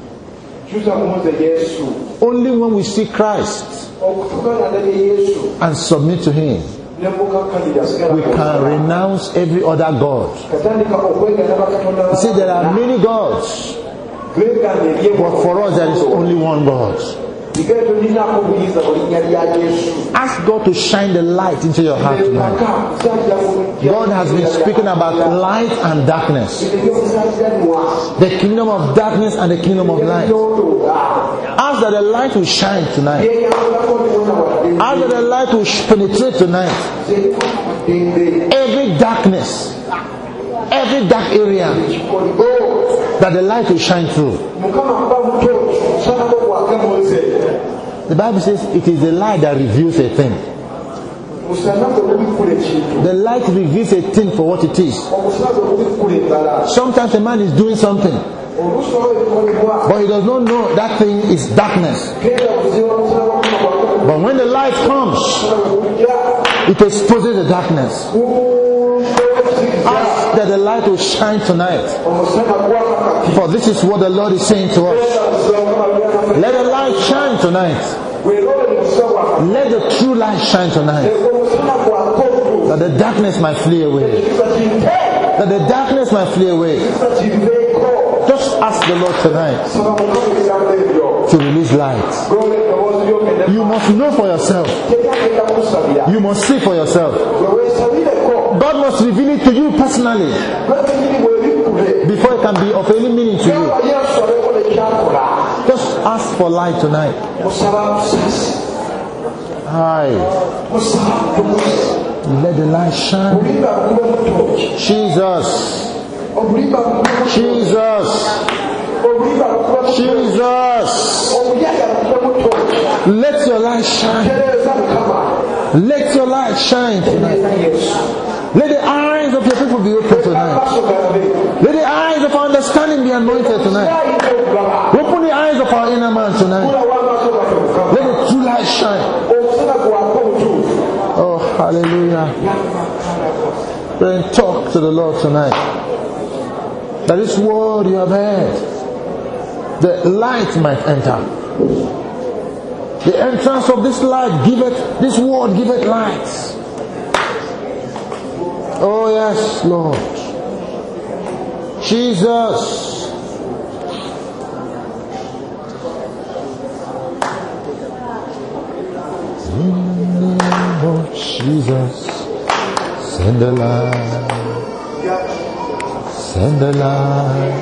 Only when we see Christ and submit to Him, we can renounce every other God. You see, there are many gods, but for us there is only one God. Ask God to shine the light into your heart tonight. God has been speaking about light and darkness, the kingdom of darkness and the kingdom of light. Ask that the light will shine tonight. Ask that the light will penetrate tonight. Every darkness, every dark area, that the light will shine through. The Bible says it is the light that reveals a thing. The light reveals a thing for what it is. Sometimes a man is doing something, but he does not know that thing is darkness. But when the light comes, it exposes the darkness. Ask that the light will shine tonight. For this is what the Lord is saying to us. Let the light shine tonight. Let the true light shine tonight. That the darkness might flee away. That the darkness might flee away. Just ask the Lord tonight to release light. You must know for yourself. You must see for yourself. God must reveal it to you personally before it can be of any meaning to you. Just ask for light tonight. Hi. Let the light shine. Jesus. Jesus. Jesus. Let your light shine. Let your light shine tonight. Let the eyes of your people be open tonight. Let the eyes of our understanding be anointed tonight. Open the eyes of our inner man tonight. Let the true light shine. Oh, hallelujah. Pray and talk to the Lord tonight. That this word you have heard, the light might enter. The entrance of this light giveth, this word giveth light. Oh yes, Lord. Jesus. In the name of Jesus, send the light. Send the light.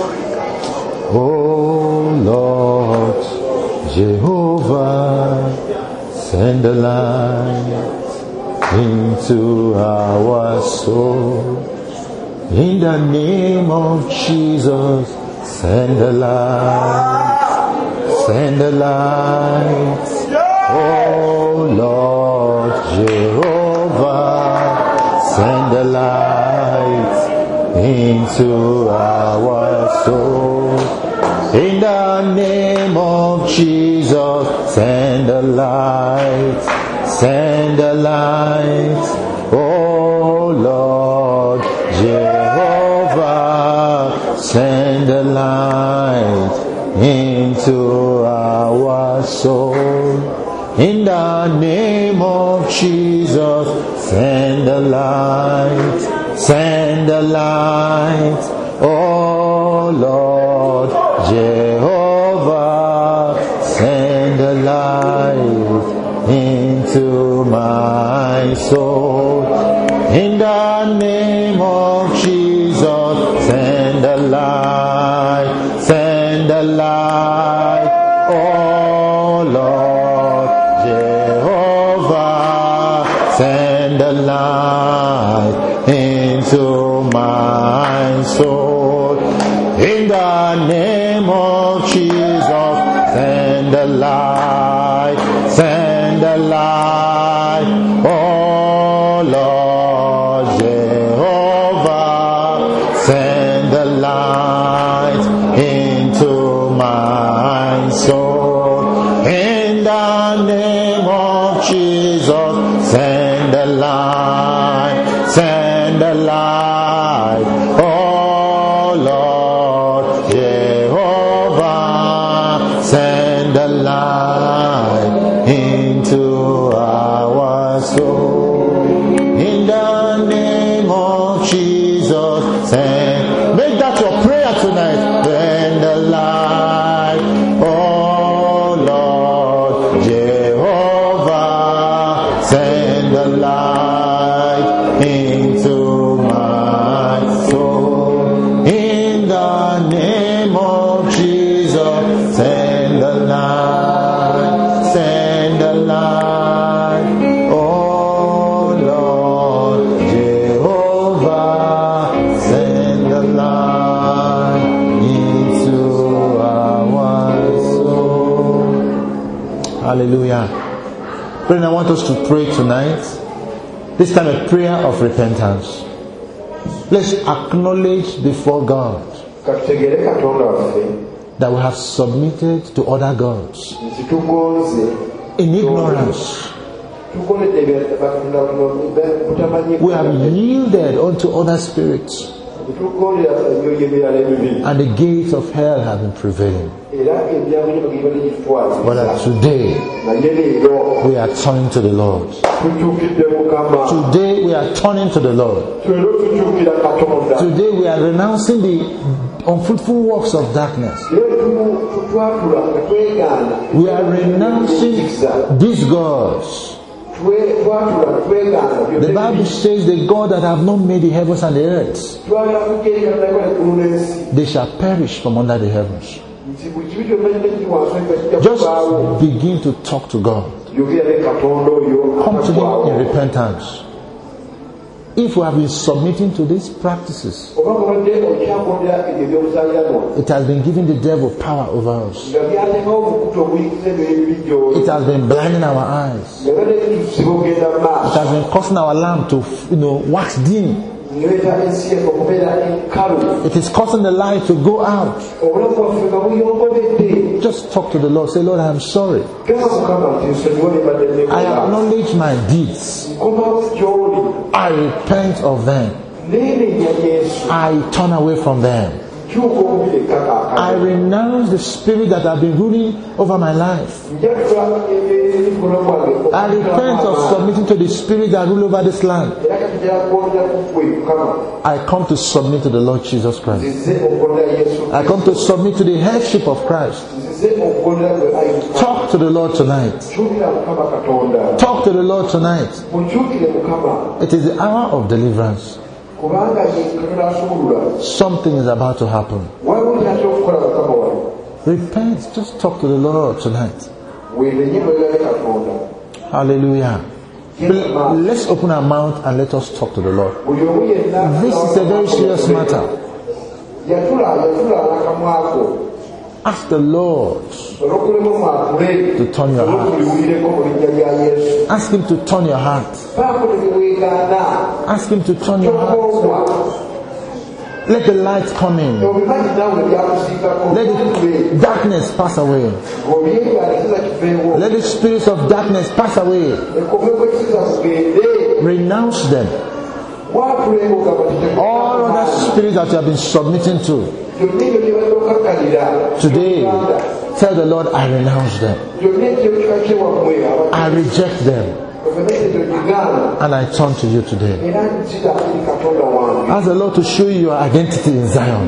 Oh Lord Jehovah, send the light into our soul. In the name of Jesus, send the light. Send the light. Oh Lord Jehovah, send the light into our soul. In the name of Jesus, send the light. Send the light. Oh Lord Jehovah, send the light into our soul. In the name of Jesus, send the light. Send the light. Oh Lord Jehovah, send the light into my soul. In the name of Jesus, send the light. Send the light. Oh Lord Jehovah, send the light into my soul. In the name of Jesus, send the light. Send the light. Oh Lord Jehovah, send the light into my soul. In the name of Jesus, send the light. Send the light. Oh Lord Jehovah, send the light into our soul. In the name of Jesus, send. Make that your prayer tonight. Send the light. Oh Lord Jehovah, send the light into my soul. In the name of Jesus, send the light. Send the light. Oh Lord Jehovah, send the light into our soul. Hallelujah. Friend, I want us to pray tonight. This time a prayer of repentance. Let's acknowledge before God that we have submitted to other gods in ignorance. We have yielded unto other spirits, and the gates of hell have been prevailing. But today we are turning to the Lord. Today we are turning to the Lord. Today we are renouncing the unfruitful works of darkness. We are renouncing these gods. The Bible says the God that have not made the heavens and the earth, they shall perish from under the heavens. Just begin to talk to God. Come to Him in repentance. If we have been submitting to these practices, it has been giving the devil power over us. It has been blinding our eyes. It has been causing our lamp to, wax dim. It is causing the light to go out. Just talk to the Lord. Say, Lord, I am sorry. I acknowledge my deeds. I repent of them. I turn away from them. I renounce the spirit that have been ruling over my life. I repent of submitting to the spirit that rule over this land. I come to submit to the Lord Jesus Christ. I come to submit to the headship of Christ. Talk to the Lord tonight. Talk to the Lord tonight. It is the hour of deliverance. Something is about to happen. Repent. Just talk to the Lord tonight. Hallelujah. Let's open our mouth and let us talk to the Lord. This is a very serious matter. Ask the Lord to turn your heart. Ask Him to turn your heart. Ask Him to turn your heart. Let the light come in. Let the darkness pass away. Let the spirits of darkness pass away. Renounce them. All other spirits that you have been submitting to, today, tell the Lord, I renounce them. I reject them. And I turn to you today. Ask the Lord to show you your identity in Zion.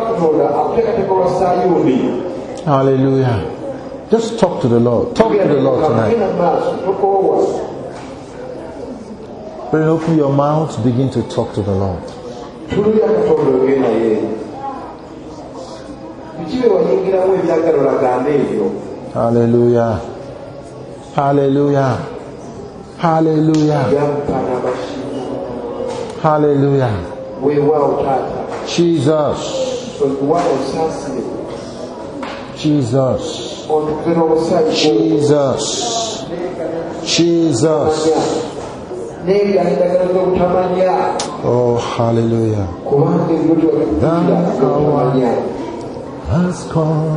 Hallelujah. Just talk to the Lord. Talk to the Lord tonight. When you open your mouth, begin to talk to the Lord. Hallelujah. Hallelujah. Hallelujah. Hallelujah. Jesus. Jesus. Jesus. Jesus. Oh, hallelujah. The hour has come.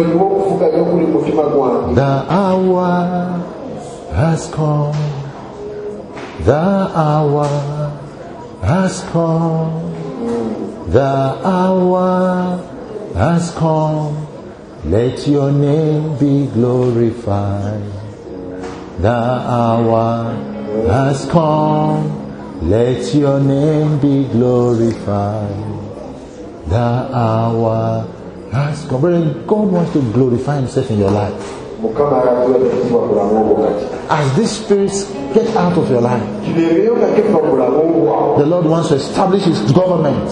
The hour has come. The hour has come. The hour has come. Let your name be glorified. The hour has come. Let your name be glorified. The hour has come. Brethren, God wants to glorify Himself in your life. As these spirits get out of your life, the Lord wants to establish His government.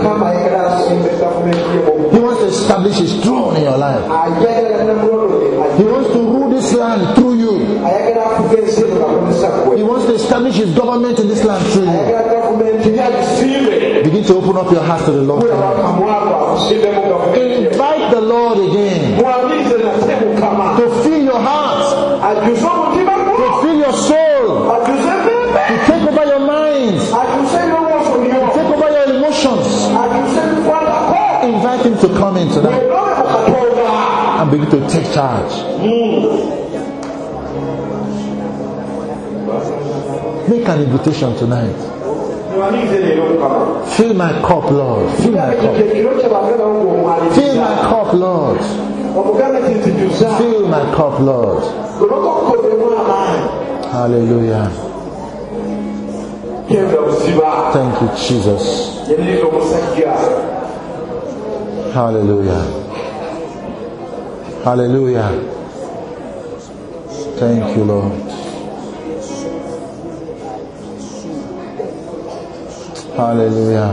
He wants to establish His throne in your life. He wants to rule this land through you. He wants to establish His government in this land through you. Begin to open up your heart to the Lord tonight. Invite the Lord again to fill your heart, to fill your soul, to take over your mind, to take over your emotions. Invite Him to come in tonight and begin to take charge. Make an invitation tonight. Fill my cup, Lord. Fill my cup. Fill my cup, Lord. Fill my cup, Lord. Hallelujah. Thank you, Jesus. Hallelujah. Hallelujah. Thank you, Lord. Hallelujah.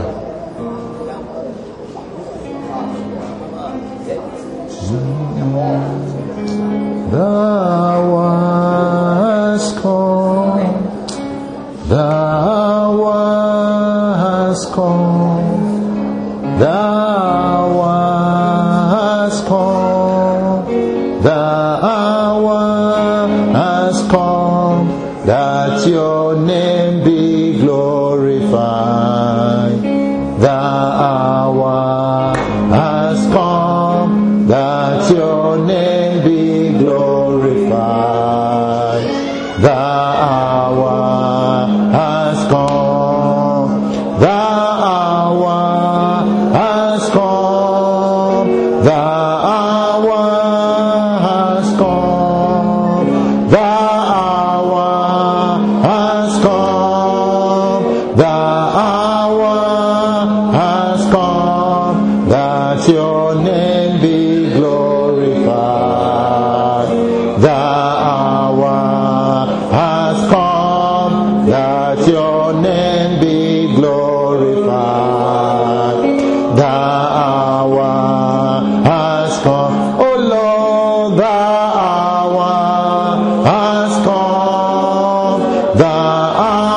Thou hast come. Thou hast come. Thou hast come. Thou hast come. That your name be glorified. Thou hast come. That your name be glorified. Thou hast come. Thou hast come. Thou hast come. Thou hast come. Thou hast come. That your name be glorified. Thou hast come. That your name be glorified. Thou hast come. Oh Lord, thou hast come. Thou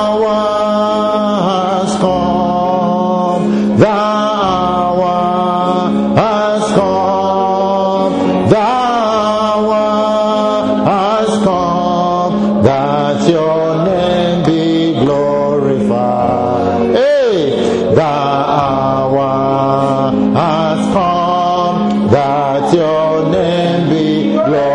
hast come. Thou hast come. Thou hast come. That your name be glorified. Hey, thou hast come. That your name be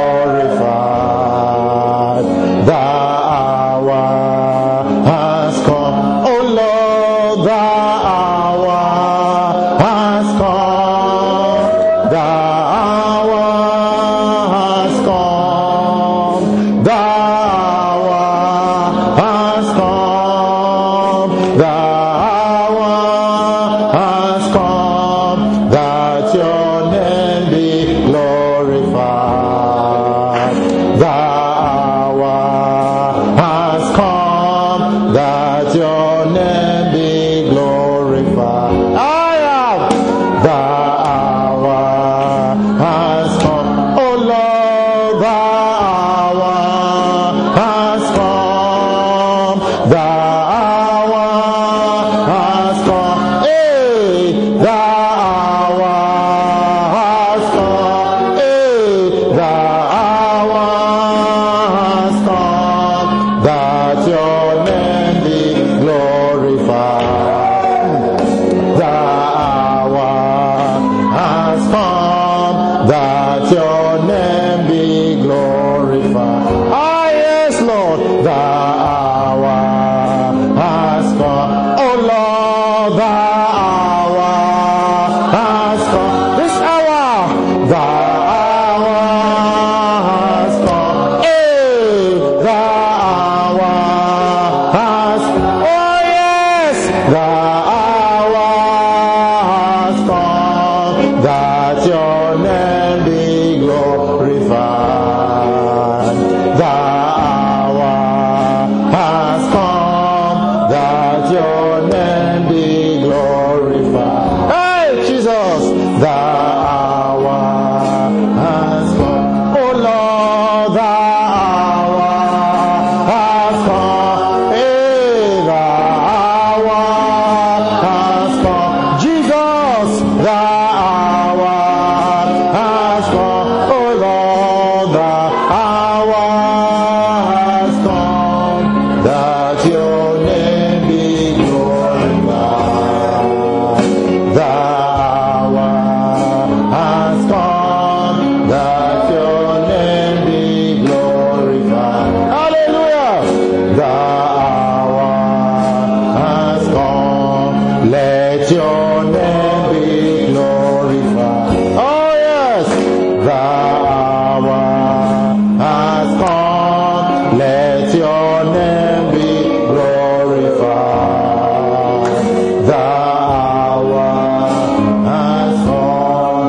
glorified. Thou hast come. Oh Lord, thou hast come. Thou hast come. Thou hast come. Thou hast come. That your name be glorified. Thou hast come. That your name be glorified. I am. Thou hast come. Oh Lord, thou hast come. Thou hast come. Hey, thou hast come. Hey, thou hast come. That your name be glorified. Thou hast come. That your name be glorified. Ah, yes, Lord. Thou hast come. Oh Lord, thou hast come. This hour, thou hast come. Hey, thou hast come. Oh yes, thou hast come. That your name be glorified. Thou hast come. That your name be glorified. Hey, Jesus, thou hast come. Oh Lord, thou hast come. Hey, thou hast come. Jesus, thou hast come. Oh Lord, thou hast come. That your name be glorified. Thou hast come. That your name be glorified. Hallelujah. Thou hast come. Let your name be glorified. Oh yes. Thou hast come. Let your name be glorified. Thou hast come.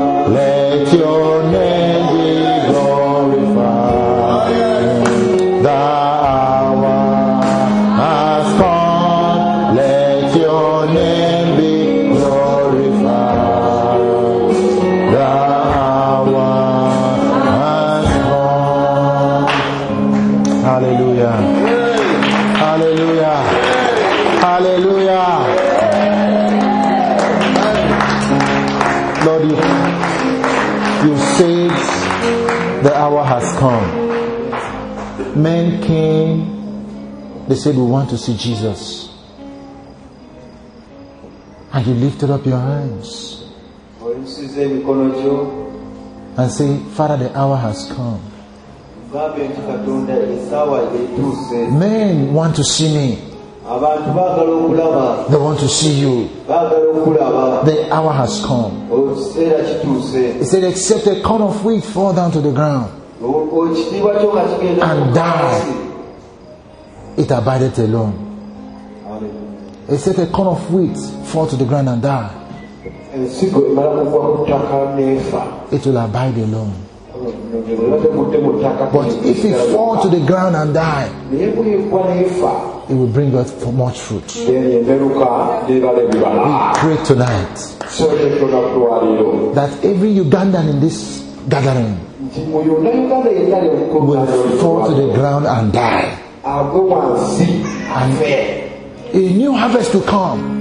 Hallelujah. Hallelujah. Hallelujah. Lord, you said the hour has come. Men came, they said, we want to see Jesus. And you lifted up your hands and say, Father, the hour has come. Men want to see me. They want to see you. The hour has come. He said, except a corn of wheat fall down to the ground and die, it abideth alone. He said, a corn of wheat fall to the ground and die, it will abide alone. But if it fall to the ground and die, it will bring us much fruit. We pray tonight that every Ugandan in this gathering will fall to the ground and die, and a new harvest will come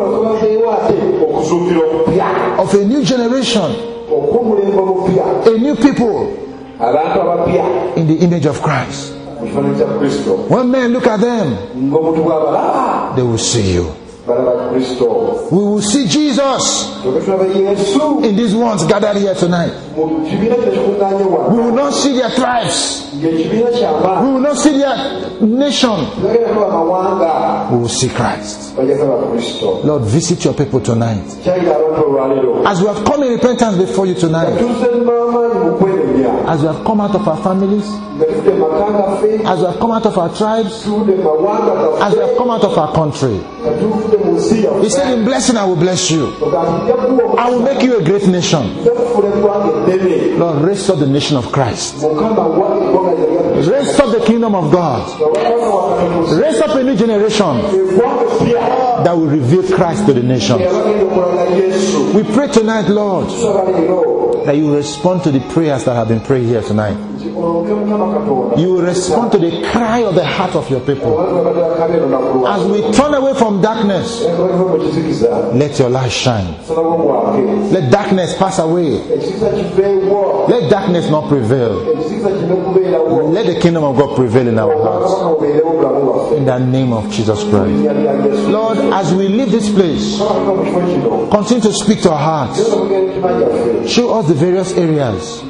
of a new generation, a new people in the image of Christ. When men look at them, they will see you. We will see Jesus in these ones gathered here tonight. We will not see their tribes. We will not see their nation. We will see Christ. Lord, visit your people tonight. As we have come in repentance before you tonight, as we have come out of our families, as we have come out of our tribes, as we have come out of our country, He said, in blessing I will bless you. I will make you a great nation. Lord, raise up the nation of Christ. Raise up the kingdom of God. Raise up a new generation that will reveal Christ to the nations. We pray tonight, Lord, that you will respond to the prayers that have been prayed here tonight. You will respond to the cry of the heart of your people. As we turn away from darkness, let your light shine. Let darkness pass away. Let darkness not prevail. Let the kingdom of God prevail in our hearts. In the name of Jesus Christ. Lord, as we leave this place, continue to speak to our hearts. Show us the various areas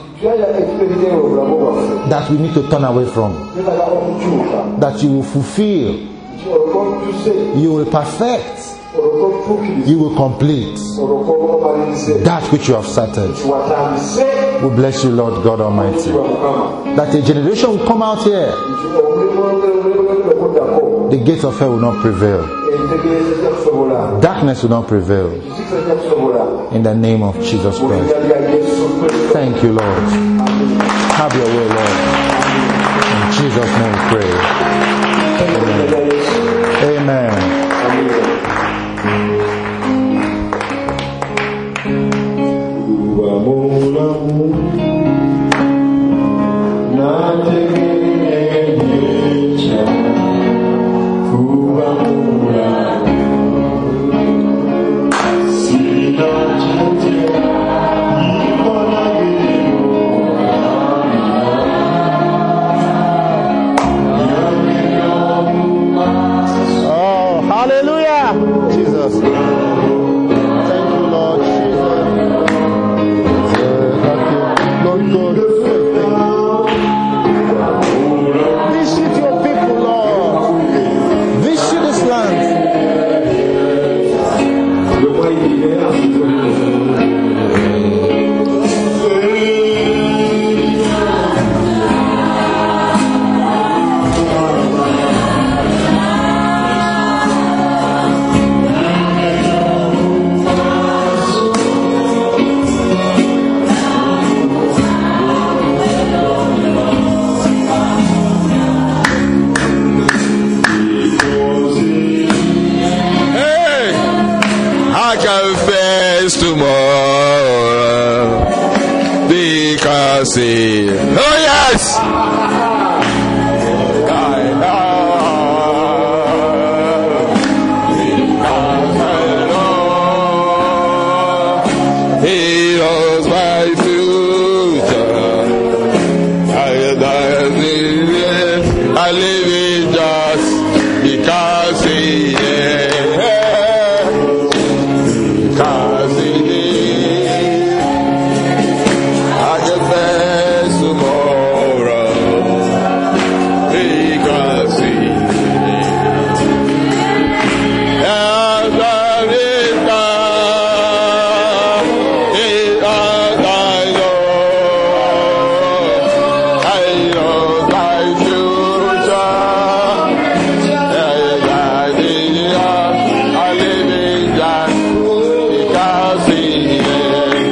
that we need to turn away from, that you will fulfill, you will perfect, you will complete that which you have started. We bless you, Lord God Almighty, that a generation will come out here, the gates of hell will not prevail, darkness will not prevail. In the name of Jesus Christ. Thank you, Lord. Have your way, Lord. In Jesus' name we pray. Amen. Oh yes! I live it just because He is. Because He is. I can face tomorrow. Because He is. And there is God. He is I know. I know thy future. I live in that because He is.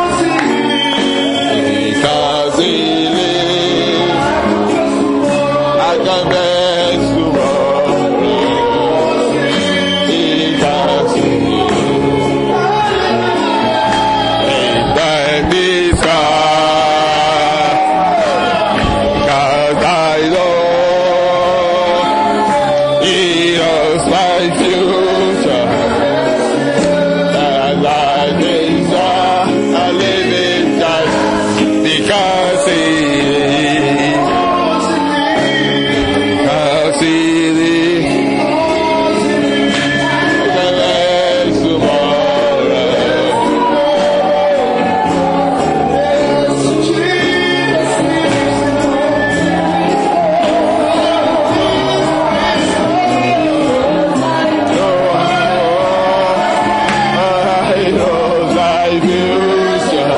Because He lives, I can face tomorrow. Because He lives, that is God. Because I know He knows my future. And I live in that because He lives. Because He lives, I can face tomorrow. I know thy future.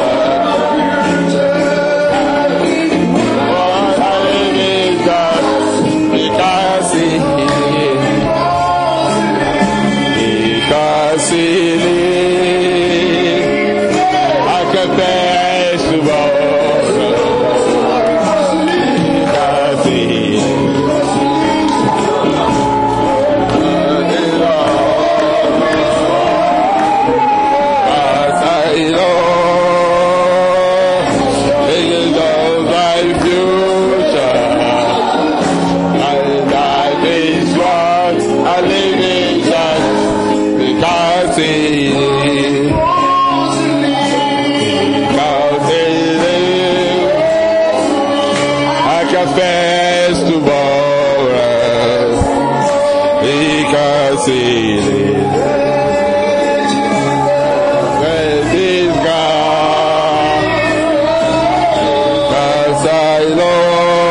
I live in that because He lives. Because He lives, I can face tomorrow. Because He face tomorrow because He lives. Praise is God, because I know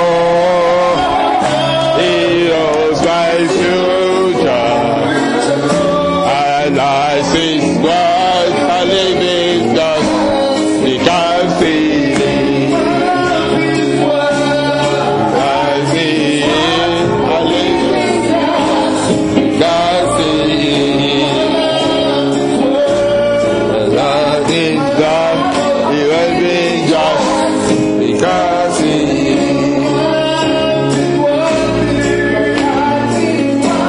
He knows my future, and I see what I live in just because He lives. Because He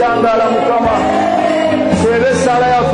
Yandala Mukama. Sere Sara